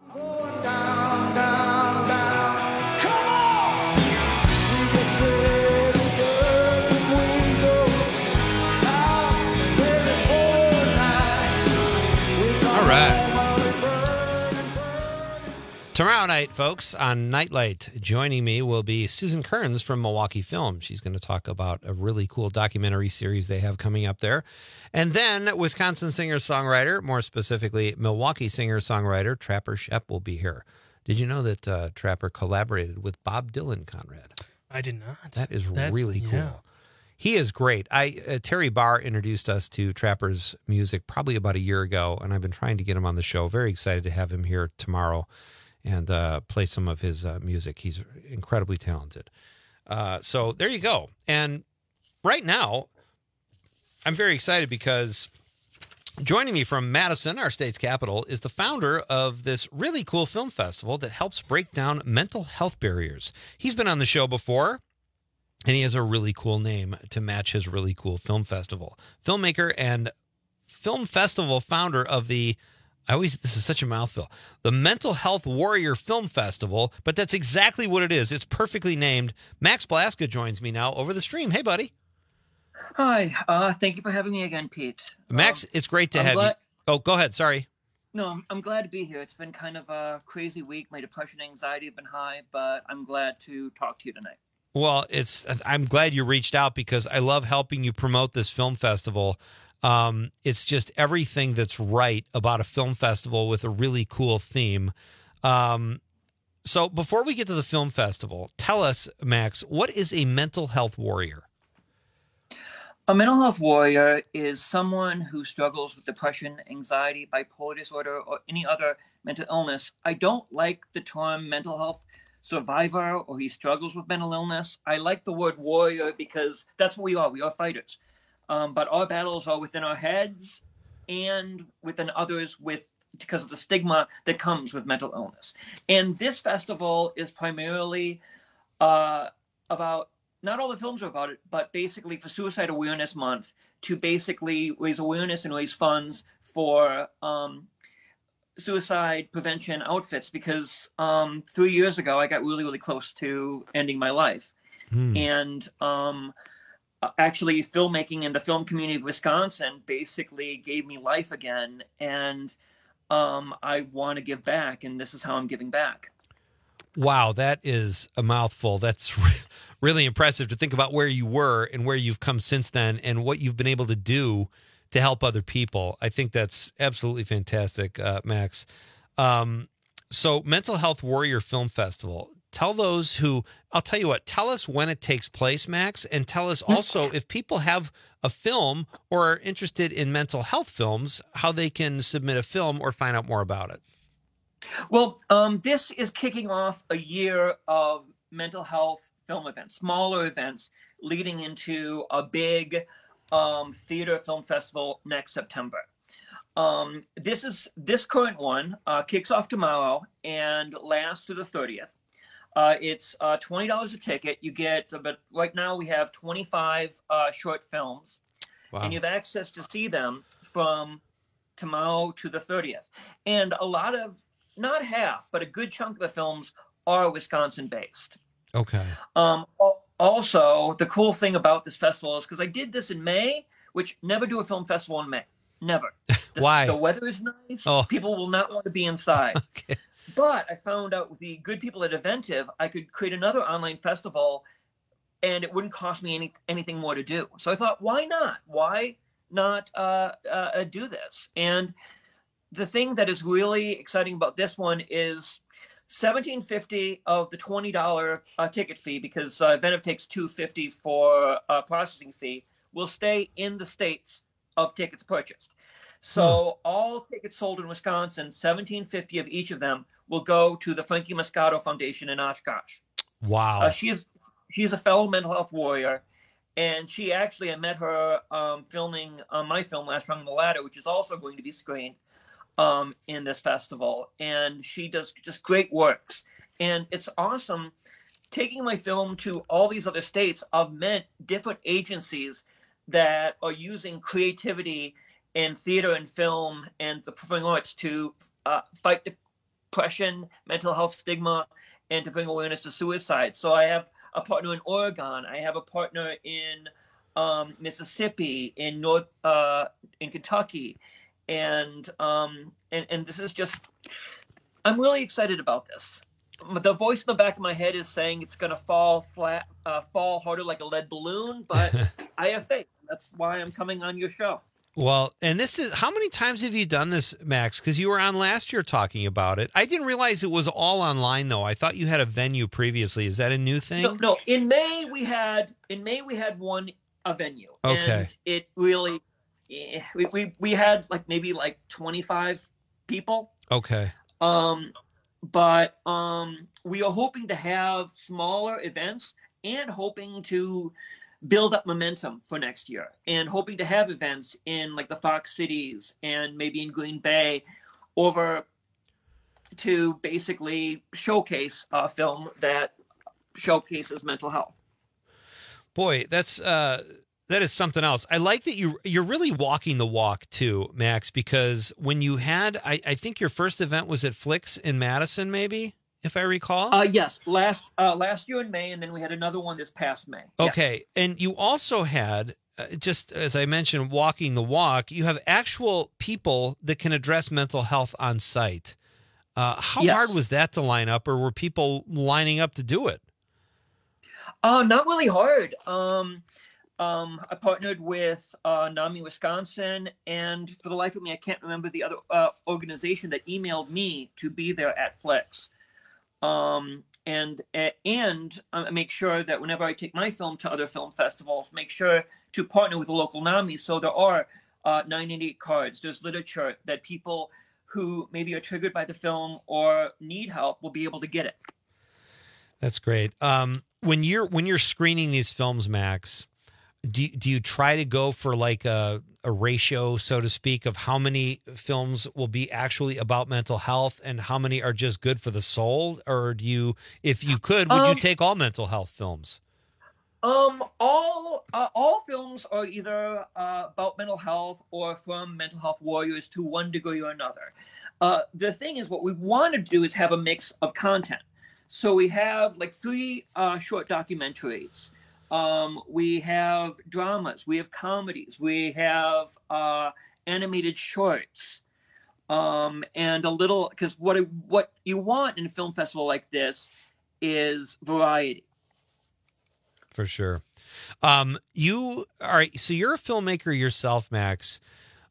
Tomorrow night, folks, on Nightlight, joining me will be Susan Kearns from Milwaukee Film. She's going to talk about a really cool documentary series they have coming up there. And then Wisconsin singer-songwriter, more specifically Milwaukee singer-songwriter Trapper Schoepp will be here. Did you know that Trapper collaborated with Bob Dylan, Conrad? I did not. That's really cool. Yeah. He is great. Terry Barr introduced us to Trapper's music probably about a year ago, and I've been trying to get him on the show. Very excited to have him here tomorrow and play some of his music. He's incredibly talented. So there you go. And right now, I'm very excited because joining me from Madison, our state's capital, is the founder of this really cool film festival that helps break down mental health barriers. He's been on the show before, and he has a really cool name to match his really cool film festival. Filmmaker and film festival founder of this is such a mouthful, the Mental Health Warrior Film Festival, but that's exactly what it is. It's perfectly named. Max Blaska joins me now over the stream. Hey, buddy. Hi. Thank you for having me again, Pete. Max, it's great to have you. Oh, go ahead. Sorry. No, I'm glad to be here. It's been kind of a crazy week. My depression and anxiety have been high, but I'm glad to talk to you tonight. Well, I'm glad you reached out because I love helping you promote this film festival. It's just everything that's right about a film festival with a really cool theme. So before we get to the film festival, tell us, Max, what is a mental health warrior? A mental health warrior is someone who struggles with depression, anxiety, bipolar disorder, or any other mental illness. I don't like the term mental health survivor or he struggles with mental illness. I like the word warrior because that's what we are. We are fighters. But our battles are within our heads and within others because of the stigma that comes with mental illness. And this festival is primarily about, not all the films are about it, but basically for Suicide Awareness Month to basically raise awareness and raise funds for suicide prevention outfits because 3 years ago I got really, really close to ending my life. And actually filmmaking in the film community of Wisconsin basically gave me life again. And I want to give back, and this is how I'm giving back. Wow, that is a mouthful. That's really impressive to think about where you were and where you've come since then and what you've been able to do to help other people. I think that's absolutely fantastic, Max. So Mental Health Warrior Film Festival. Tell those who, I'll tell you what, tell us when it takes place, Max, and tell us also if people have a film or are interested in mental health films, how they can submit a film or find out more about it. Well, this is kicking off a year of mental health film events, smaller events, leading into a big theater film festival next September. This current one kicks off tomorrow and lasts through the 30th. It's $20 a ticket. You get, but right now we have 25 short films, and you have access to see them from tomorrow to the 30th. And a lot of, not half, but a good chunk of the films are Wisconsin-based. Okay. Also, the cool thing about this festival is because I did this in May, which never do a film festival in May. Never. Why? The weather is nice. People will not want to be inside. Okay. But I found out with the good people at Eventive, I could create another online festival and it wouldn't cost me anything more to do. So I thought, why not? Why not do this? And the thing that is really exciting about this one is $17.50 of the $20 ticket fee, because Eventive takes $2.50 for a processing fee, will stay in the states of tickets purchased. So all tickets sold in Wisconsin, $17.50 of each of them, will go to the Frankie Moscato Foundation in Oshkosh. Wow. She's a fellow mental health warrior, and she actually, I met her filming my film, Last Rung on the Ladder, which is also going to be screened in this festival. And she does just great works. And it's awesome taking my film to all these other states. I've met different agencies that are using creativity in theater and film and the performing arts to fight depression, mental health stigma, and to bring awareness to suicide. So I have a partner in Oregon. I have a partner in Mississippi, in Kentucky, and this is just, I'm really excited about this. The voice in the back of my head is saying it's going to fall harder like a lead balloon, but I have faith. That's why I'm coming on your show. Well, and this is, how many times have you done this, Max? Because you were on last year talking about it. I didn't realize it was all online, though. I thought you had a venue previously. Is that a new thing? No. In May we had a venue. Okay. And it really, we had maybe 25 people. Okay. But we are hoping to have smaller events and hoping to build up momentum for next year, and hoping to have events in the Fox cities and maybe in Green Bay over to basically showcase a film that showcases mental health. Boy, that is something else. I like that you're really walking the walk too, Max, because when you had, I think your first event was at Flicks in Madison, maybe, if I recall. Yes, last year in May, and then we had another one this past May. Okay, yes. And you also had, just as I mentioned, walking the walk, you have actual people that can address mental health on site. How hard was that to line up, or were people lining up to do it? Not really hard. I partnered with NAMI Wisconsin, and for the life of me, I can't remember the other organization that emailed me to be there at Flicks. And make sure that whenever I take my film to other film festivals, make sure to partner with the local NAMI. So there are 988 cards. There's literature that people who maybe are triggered by the film or need help will be able to get it. That's great. When you're screening these films, Max, do you try to go for a ratio, so to speak, of how many films will be actually about mental health and how many are just good for the soul? Or do you, if you could, would you take all mental health films? All films are either about mental health or from mental health warriors to one degree or another. The thing is, what we want to do is have a mix of content. So we have 3 short documentaries. We have dramas, we have comedies, we have animated shorts, and a little, because what you want in a film festival like this is variety. For sure. So you're a filmmaker yourself, Max.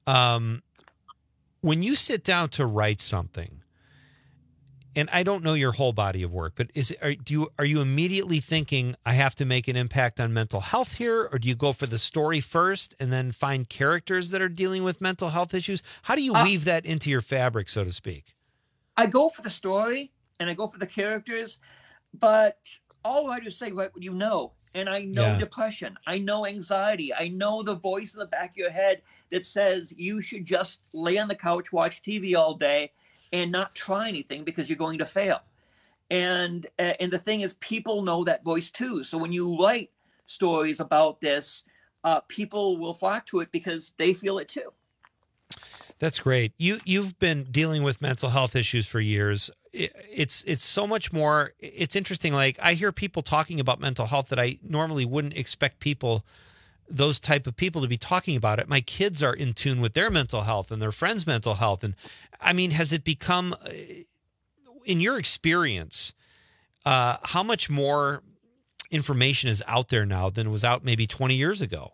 When you sit down to write something, and I don't know your whole body of work, but are you immediately thinking, I have to make an impact on mental health here? Or do you go for the story first and then find characters that are dealing with mental health issues? How do you weave that into your fabric, so to speak? I go for the story and I go for the characters, but all writers say, write what you know. And I know depression. I know anxiety. I know the voice in the back of your head that says you should just lay on the couch, watch TV all day, and not try anything because you're going to fail. And the thing is, people know that voice too. So when you write stories about this, people will flock to it because they feel it too. That's great. You've been dealing with mental health issues for years. It's so much more. It's interesting. I hear people talking about mental health that I normally wouldn't expect those type of people to be talking about it. My kids are in tune with their mental health and their friends' mental health. And I mean, has it become, in your experience, how much more information is out there now than was out maybe 20 years ago?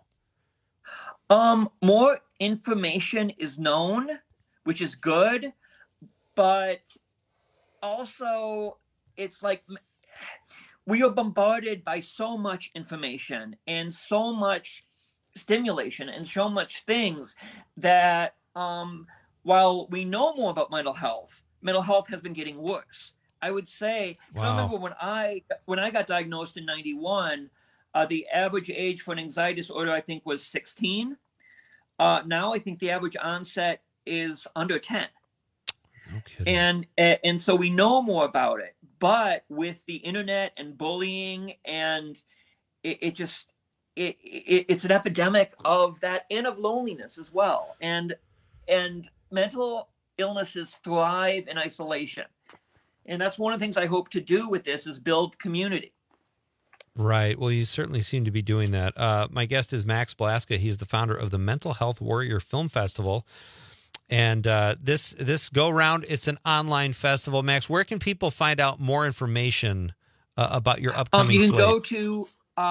More information is known, which is good, but also it's we are bombarded by so much information and so much stimulation and so much things that while we know more about mental health has been getting worse. I would say, I remember when I got diagnosed in 91, the average age for an anxiety disorder, I think, was 16. Now I think the average onset is under 10. No kidding. And so we know more about it. But with the internet and bullying, and it's an epidemic of that and of loneliness as well. And mental illnesses thrive in isolation. And that's one of the things I hope to do with this is build community. Right. Well, you certainly seem to be doing that. My guest is Max Blaska. He's the founder of the Mental Health Warrior Film Festival. And this go-round, it's an online festival. Max, where can people find out more information about your upcoming slate? You can slate? go to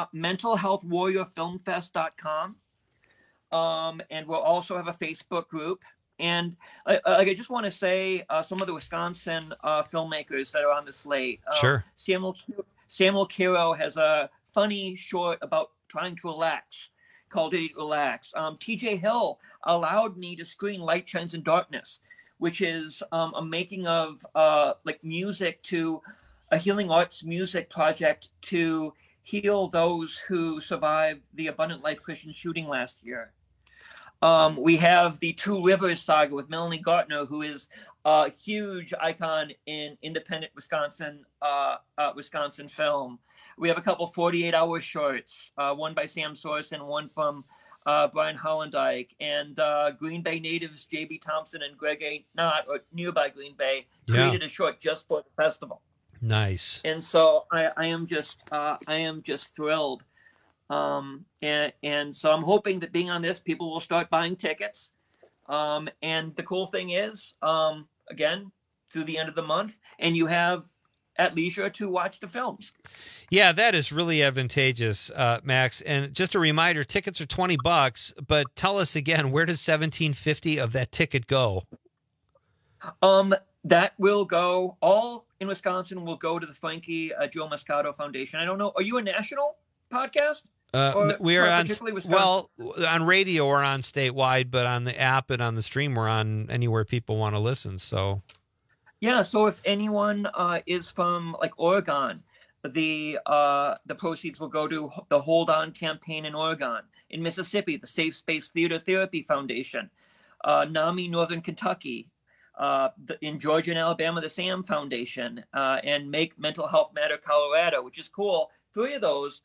mentalhealthwarriorfilmfest.com. And we'll also have a Facebook group. And I just want to say some of the Wisconsin filmmakers that are on the slate. Sure. Samuel Kiro has a funny short about trying to relax called It Relax. TJ Hill allowed me to screen Light Shines in Darkness, which is a making of like music to a healing arts music project to heal those who survived the Abundant Life Christian shooting last year. We have the Two Rivers saga with Melanie Gartner, who is a huge icon in independent Wisconsin film. We have a couple 48-hour shorts, one by Sam Source and one from Brian Hollendyke. And Green Bay natives J.B. Thompson and Greg A. Knott, or nearby Green Bay, created a short just for the festival. Nice. And so I am just thrilled. And so I'm hoping that being on this, people will start buying tickets. And the cool thing is, again, through the end of the month, and you have at leisure to watch the films. Yeah, that is really advantageous, Max. And just a reminder, tickets are $20, but tell us again, where does $17.50 of that ticket go? That will go, all in Wisconsin will go to the Frankie Joe Moscato Foundation. I don't know, are you a national podcast? We are on, well, on radio or on statewide, but on the app and on the stream, we're on anywhere people want to listen. So, yeah. So if anyone is from like Oregon, the proceeds will go to the Hold On campaign in Oregon. In Mississippi, the Safe Space Theater Therapy Foundation. NAMI Northern Kentucky. In Georgia and Alabama, the SAM Foundation, and Make Mental Health Matter Colorado, which is cool. Three of those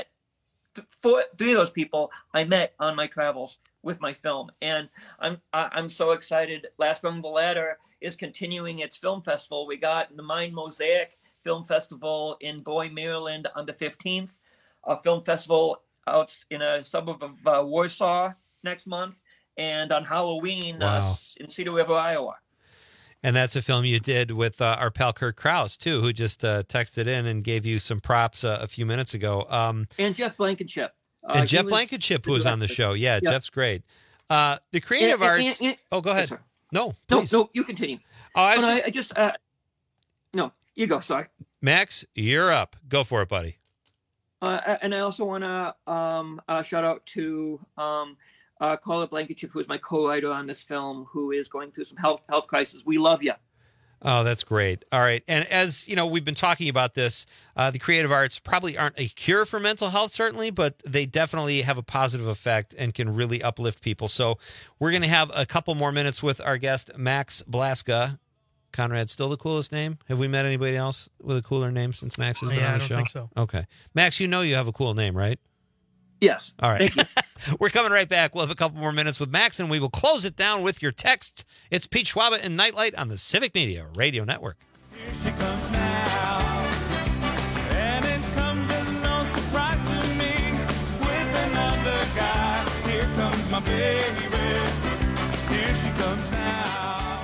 people I met on my travels with my film, and I'm so excited. Last Rung of the Ladder is continuing its film festival. We got the Mind Mosaic Film Festival in Bowie, Maryland on the 15th, a film festival out in a suburb of Warsaw next month, and on Halloween in Cedar River, Iowa. And that's a film you did with our pal Kurt Krause, too, who just texted in and gave you some props a few minutes ago. And Jeff Blankenship. And Jeff Blankenship, who was on the show. Yeah, Jeff's great. The creative arts... oh, go ahead. No, please. No, you continue. Oh, No, you go, sorry. Max, you're up. Go for it, buddy. And I also want to shout out to... Carla Blankenship, who is my co-writer on this film, who is going through some health crisis. We love you. Oh, that's great. All right. And as you know, we've been talking about this, the creative arts probably aren't a cure for mental health, certainly, but they definitely have a positive effect and can really uplift people. So we're going to have a couple more minutes with our guest, Max Blaska. Conrad, still the coolest name? Have we met anybody else with a cooler name since Max has been on the show? I don't think so. Okay. Max, you know you have a cool name, right? Yes. All right. Thank you. We're coming right back. We'll have a couple more minutes with Max, and we will close it down with your texts. It's Pete Schwaba and Nightlight on the Civic Media Radio Network. Here she comes now, and it comes as no surprise to me with another guy. Here comes my baby. Here she comes now.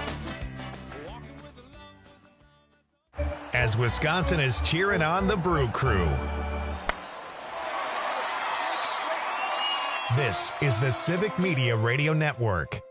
As Wisconsin is cheering on the Brew Crew. This is the Civic Media Radio Network.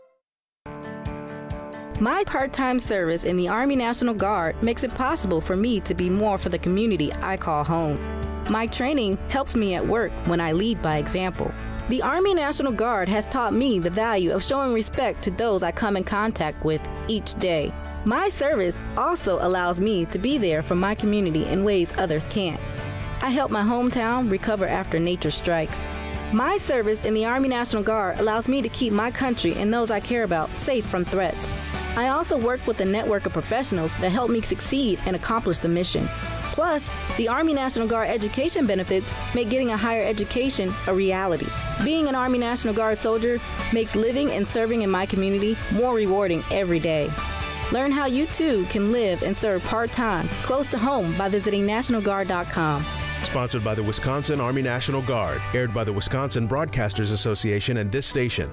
My part-time service in the Army National Guard makes it possible for me to be more for the community I call home. My training helps me at work when I lead by example. The Army National Guard has taught me the value of showing respect to those I come in contact with each day. My service also allows me to be there for my community in ways others can't. I help my hometown recover after nature strikes. My service in the Army National Guard allows me to keep my country and those I care about safe from threats. I also work with a network of professionals that help me succeed and accomplish the mission. Plus, the Army National Guard education benefits make getting a higher education a reality. Being an Army National Guard soldier makes living and serving in my community more rewarding every day. Learn how you too can live and serve part-time, close to home by visiting NationalGuard.com. Sponsored by the Wisconsin Army National Guard. Aired by the Wisconsin Broadcasters Association and this station.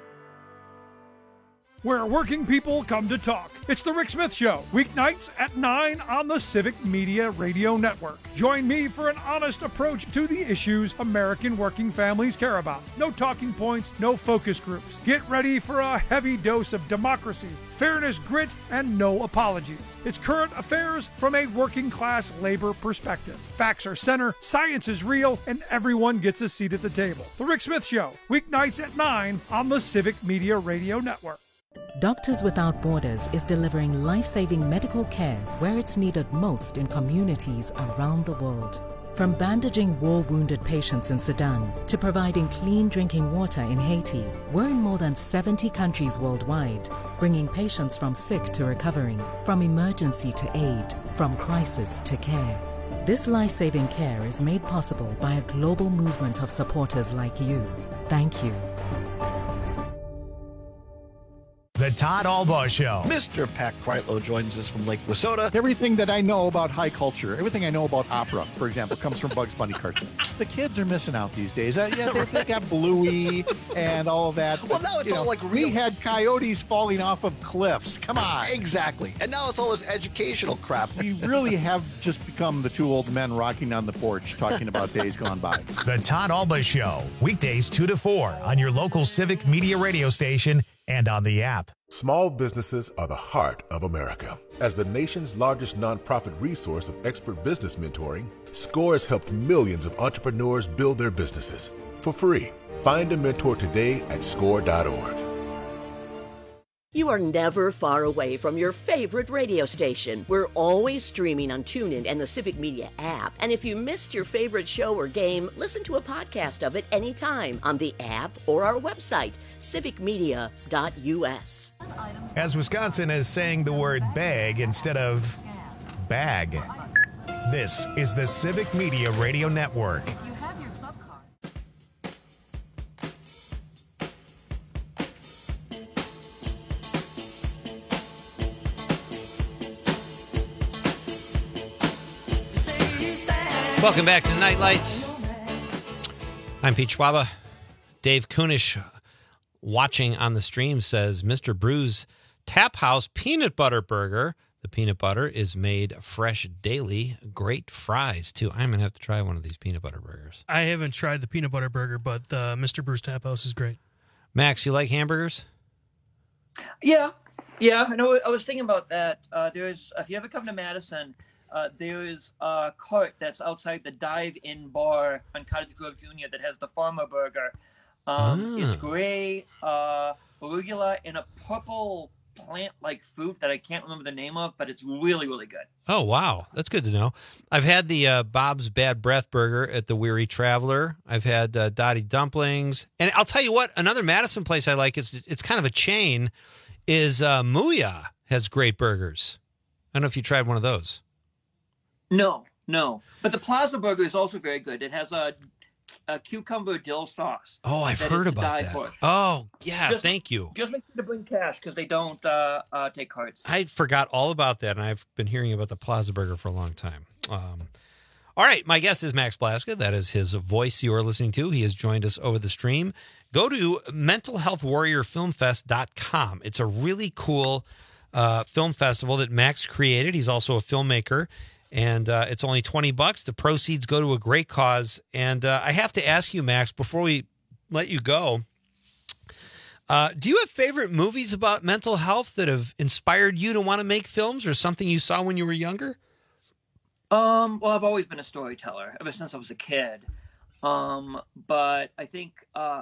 Where working people come to talk. It's the Rick Smith Show, weeknights at 9 on the Civic Media Radio Network. Join me for an honest approach to the issues American working families care about. No talking points, no focus groups. Get ready for a heavy dose of democracy, fairness, grit, and no apologies. It's current affairs from a working class labor perspective. Facts are center, science is real, and everyone gets a seat at the table. The Rick Smith Show, weeknights at 9 on the Civic Media Radio Network. Doctors Without Borders is delivering life-saving medical care where it's needed most in communities around the world. From bandaging war-wounded patients in Sudan to providing clean drinking water in Haiti, we're in more than 70 countries worldwide, bringing patients from sick to recovering, from emergency to aid, from crisis to care. This life-saving care is made possible by a global movement of supporters like you. Thank you. The Todd Albaugh Show. Mr. Pat Kreitlow joins us from Lake Wissota. Everything that I know about high culture, everything I know about opera, for example, comes from Bugs Bunny cartoons. The kids are missing out these days. They got Bluey and all of that. Well, now it's all like real. We had coyotes falling off of cliffs. Come on. Exactly. And now it's all this educational crap. We really have just become the two old men rocking on the porch talking about days gone by. The Todd Albaugh Show, weekdays 2 to 4 on your local Civic Media radio station and on the app. Small businesses are the heart of America. As the nation's largest nonprofit resource of expert business mentoring, SCORE has helped millions of entrepreneurs build their businesses for free. Find a mentor today at score.org. You are never far away from your favorite radio station. We're always streaming on TuneIn and the Civic Media app. And if you missed your favorite show or game, listen to a podcast of it anytime on the app or our website, civicmedia.us. As Wisconsin is saying the word bag instead of bag. This is the Civic Media Radio Network. Welcome back to Nightlight. I'm Pete Schwaba. Dave Kunish, watching on the stream, says Mr. Brew's Tap House Peanut Butter Burger. The peanut butter is made fresh daily. Great fries, too. I'm going to have to try one of these peanut butter burgers. I haven't tried the peanut butter burger, but Mr. Brew's Tap House is great. Max, you like hamburgers? Yeah. I know. I was thinking about that. There's, if you ever come to Madison, there is a cart that's outside the Dive-In bar on Cottage Grove Jr. that has the Farmer Burger. It's gray, arugula, and a purple plant-like fruit that I can't remember the name of, but it's really, really good. Oh, wow. That's good to know. I've had the Bob's Bad Breath Burger at the Weary Traveler. I've had Dottie Dumplings. And I'll tell you what, another Madison place I like, it's kind of a chain, is Mooyah has great burgers. I don't know if you tried one of those. No. But the Plaza Burger is also very good. It has a cucumber dill sauce. Oh, I've heard about that. Oh, yeah, thank you. Just make sure to bring cash because they don't take cards. I forgot all about that, and I've been hearing about the Plaza Burger for a long time. All right, my guest is Max Blaska. That is his voice you are listening to. He has joined us over the stream. Go to mentalhealthwarriorfilmfest.com. It's a really cool film festival that Max created. He's also a filmmaker. And it's only $20. The proceeds go to a great cause. And I have to ask you, Max, before we let you go, do you have favorite movies about mental health that have inspired you to want to make films, or something you saw when you were younger? Well, I've always been a storyteller ever since I was a kid. But I think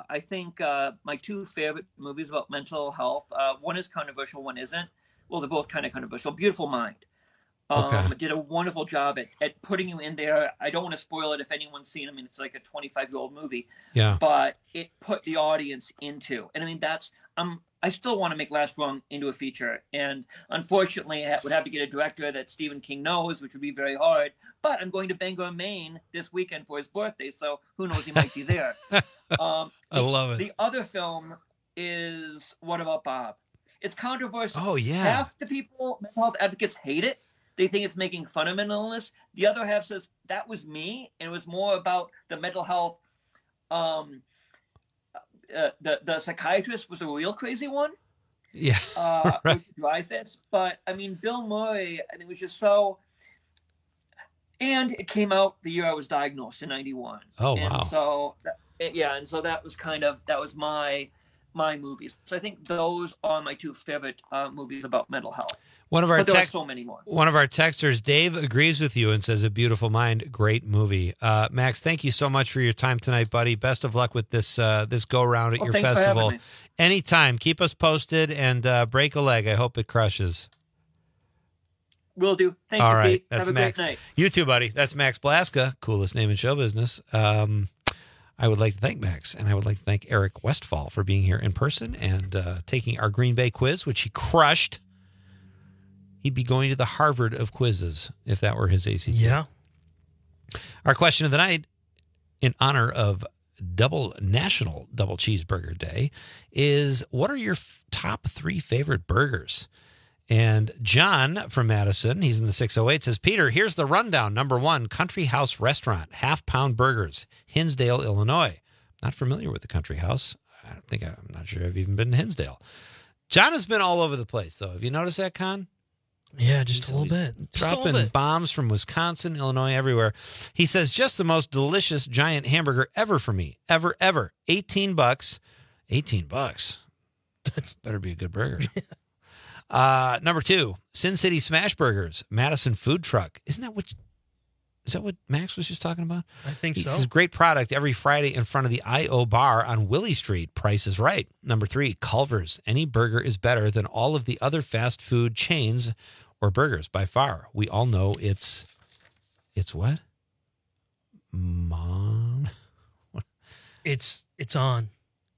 my two favorite movies about mental health, one is controversial, one isn't. Well, they're both kind of controversial. Beautiful Mind. It did a wonderful job at putting you in there. I don't want to spoil it if anyone's seen it. I mean, it's like a 25-year-old movie. Yeah. But it put the audience into. And I mean, I still want to make Last Rung into a feature. And unfortunately, I would have to get a director that Stephen King knows, which would be very hard. But I'm going to Bangor, Maine this weekend for his birthday, so who knows, he might be there. I love it. The other film is What About Bob? it's controversial. Oh, yeah. Half the people, mental health advocates, hate it. They think it's making fun of mental illness. The other half says that was me, and it was more about the mental health. The psychiatrist was a real crazy one. Yeah. Right. Drive this, but I mean, Bill Murray, I think was just so. And it came out the year I was diagnosed in '91. Oh, and wow. So and so that was my movies. So I think those are my two favorite movies about mental health. One of our but there are so many more. One of our texters, Dave, agrees with you and says, "A Beautiful Mind, great movie." Max, thank you so much for your time tonight, buddy. Best of luck with this go round at your thanks festival. for having me. Anytime, keep us posted and break a leg. I hope it crushes. Will do. Thank All you, right, Pete. that's Have a Max. great night. You too, buddy. That's Max Blaska, coolest name in show business. I would like to thank Max, and I would like to thank Eric Westfall for being here in person and taking our Green Bay quiz, which he crushed. He'd be going to the Harvard of quizzes if that were his ACT. Yeah. Our question of the night, in honor of National Double Cheeseburger Day, is what are your top 3 favorite burgers? And John from Madison, he's in the 608, says, Peter, here's the rundown. Number 1, Country House Restaurant, half-pound burgers, Hinsdale, Illinois. Not familiar with the Country House. I'm not sure I've even been to Hinsdale. John has been all over the place, though. Have you noticed that, Con? Yeah, just a little bit. Dropping bombs from Wisconsin, Illinois, everywhere. He says, just the most delicious giant hamburger ever for me. Ever. $18. $18. That better be a good burger. Number 2, Sin City Smash Burgers, Madison Food Truck. Is that what Max was just talking about? I think so. This is great product every Friday in front of the I.O. Bar on Willie Street. Price is right. Number 3, Culver's. Any burger is better than all of the other fast food chains or burgers by far. We all know it's what? Mom. It's on.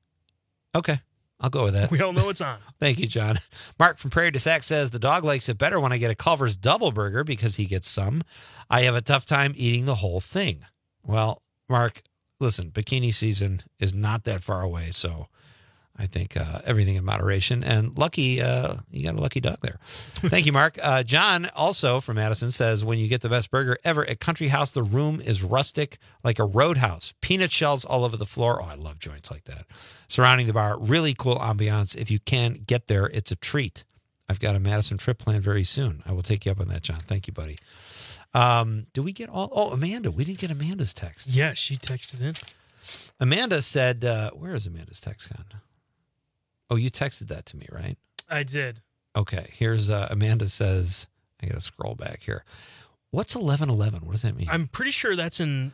Okay. I'll go with that. We all know it's on. Thank you, John. Mark from Prairie du Sac says, the dog likes it better when I get a Culver's double burger because he gets some. I have a tough time eating the whole thing. Well, Mark, listen, bikini season is not that far away, so I think everything in moderation. And lucky, you got a lucky dog there. Thank you, Mark. John, also from Madison, says, when you get the best burger ever at Country House, the room is rustic like a roadhouse. Peanut shells all over the floor. Oh, I love joints like that. Surrounding the bar, really cool ambiance. If you can get there, it's a treat. I've got a Madison trip planned very soon. I will take you up on that, John. Thank you, buddy. Do we get all? Oh, Amanda. We didn't get Amanda's text. Yeah, she texted in. Amanda said, where is Amanda's text gone? Oh, you texted that to me, right? I did. Okay. Here's Amanda says, I got to scroll back here. What's 1111? What does that mean? I'm pretty sure that's in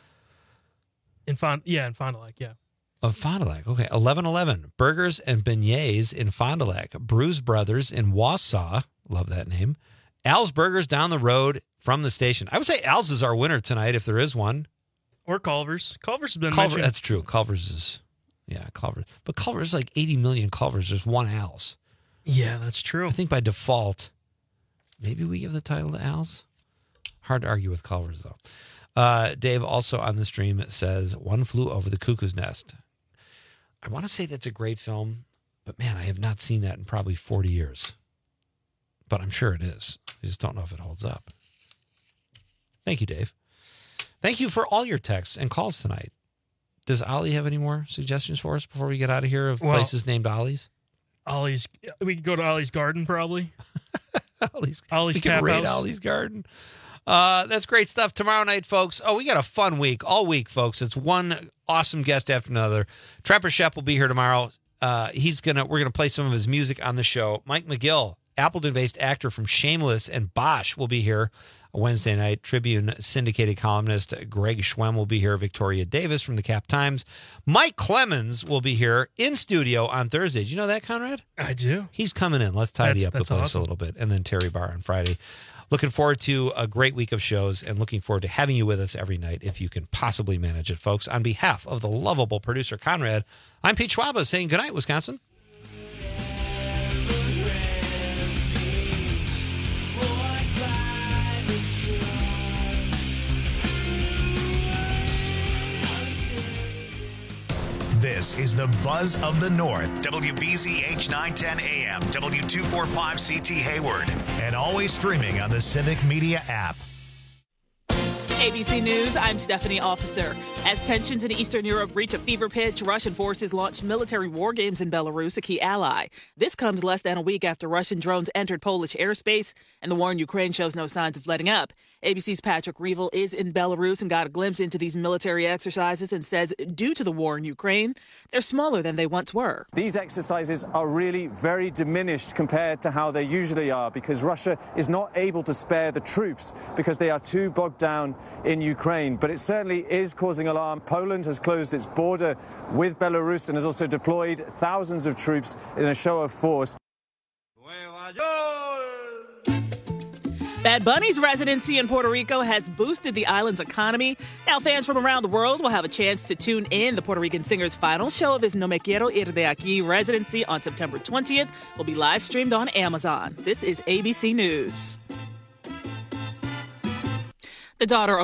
Fond du Lac, yeah. Of Fond du Lac. Okay. 1111. Burgers and beignets in Fond du Lac. Bruise Brothers in Wausau. Love that name. Al's Burgers down the road from the station. I would say Al's is our winner tonight if there is one. Or Culver's. Culver's has been mentioned. That's true. Culver's is... Yeah, Culver's. But Culver's like 80 million Culver's. There's one Al's. Yeah, that's true. I think by default, maybe we give the title to Al's. Hard to argue with Culver's, though. Dave also on the stream says, One Flew Over the Cuckoo's Nest. I want to say that's a great film, but man, I have not seen that in probably 40 years. But I'm sure it is. I just don't know if it holds up. Thank you, Dave. Thank you for all your texts and calls tonight. Does Ollie have any more suggestions for us before we get out of here of places named Ollie's? We could go to Ollie's Garden, probably. Ollie's Tap House. Ollie's Garden. That's great stuff. Tomorrow night, folks. Oh, we got a fun week. All week, folks. It's one awesome guest after another. Trapper Shep will be here tomorrow. We're gonna play some of his music on the show. Mike McGill, Appleton-based actor from Shameless and Bosch, will be here Wednesday night. Tribune syndicated columnist Greg Schwem will be here. Victoria Davis from the Cap Times. Mike Clemens will be here in studio on Thursday. Did you know that, Conrad? I do. He's coming in. Let's tidy up the place awesome. a little bit. And then Terry Barr on Friday. Looking forward to a great week of shows and looking forward to having you with us every night if you can possibly manage it, folks. On behalf of the lovable producer, Conrad, I'm Pete Schwaba saying goodnight, Wisconsin. This is the Buzz of the North. WBZH 910 AM, W245CT Hayward, and always streaming on the Civic Media app. ABC News, I'm Stephanie Officer. As tensions in Eastern Europe reach a fever pitch, Russian forces launched military war games in Belarus, a key ally. This comes less than a week after Russian drones entered Polish airspace, and the war in Ukraine shows no signs of letting up. ABC's Patrick Reevell is in Belarus and got a glimpse into these military exercises and says due to the war in Ukraine, they're smaller than they once were. These exercises are really very diminished compared to how they usually are because Russia is not able to spare the troops because they are too bogged down in Ukraine. But it certainly is causing alarm. Poland has closed its border with Belarus and has also deployed thousands of troops in a show of force. Bad Bunny's residency in Puerto Rico has boosted the island's economy. Now fans from around the world will have a chance to tune in. The Puerto Rican singer's final show of his No Me Quiero Ir de Aquí residency on September 20th will be live streamed on Amazon. This is ABC News. The daughter of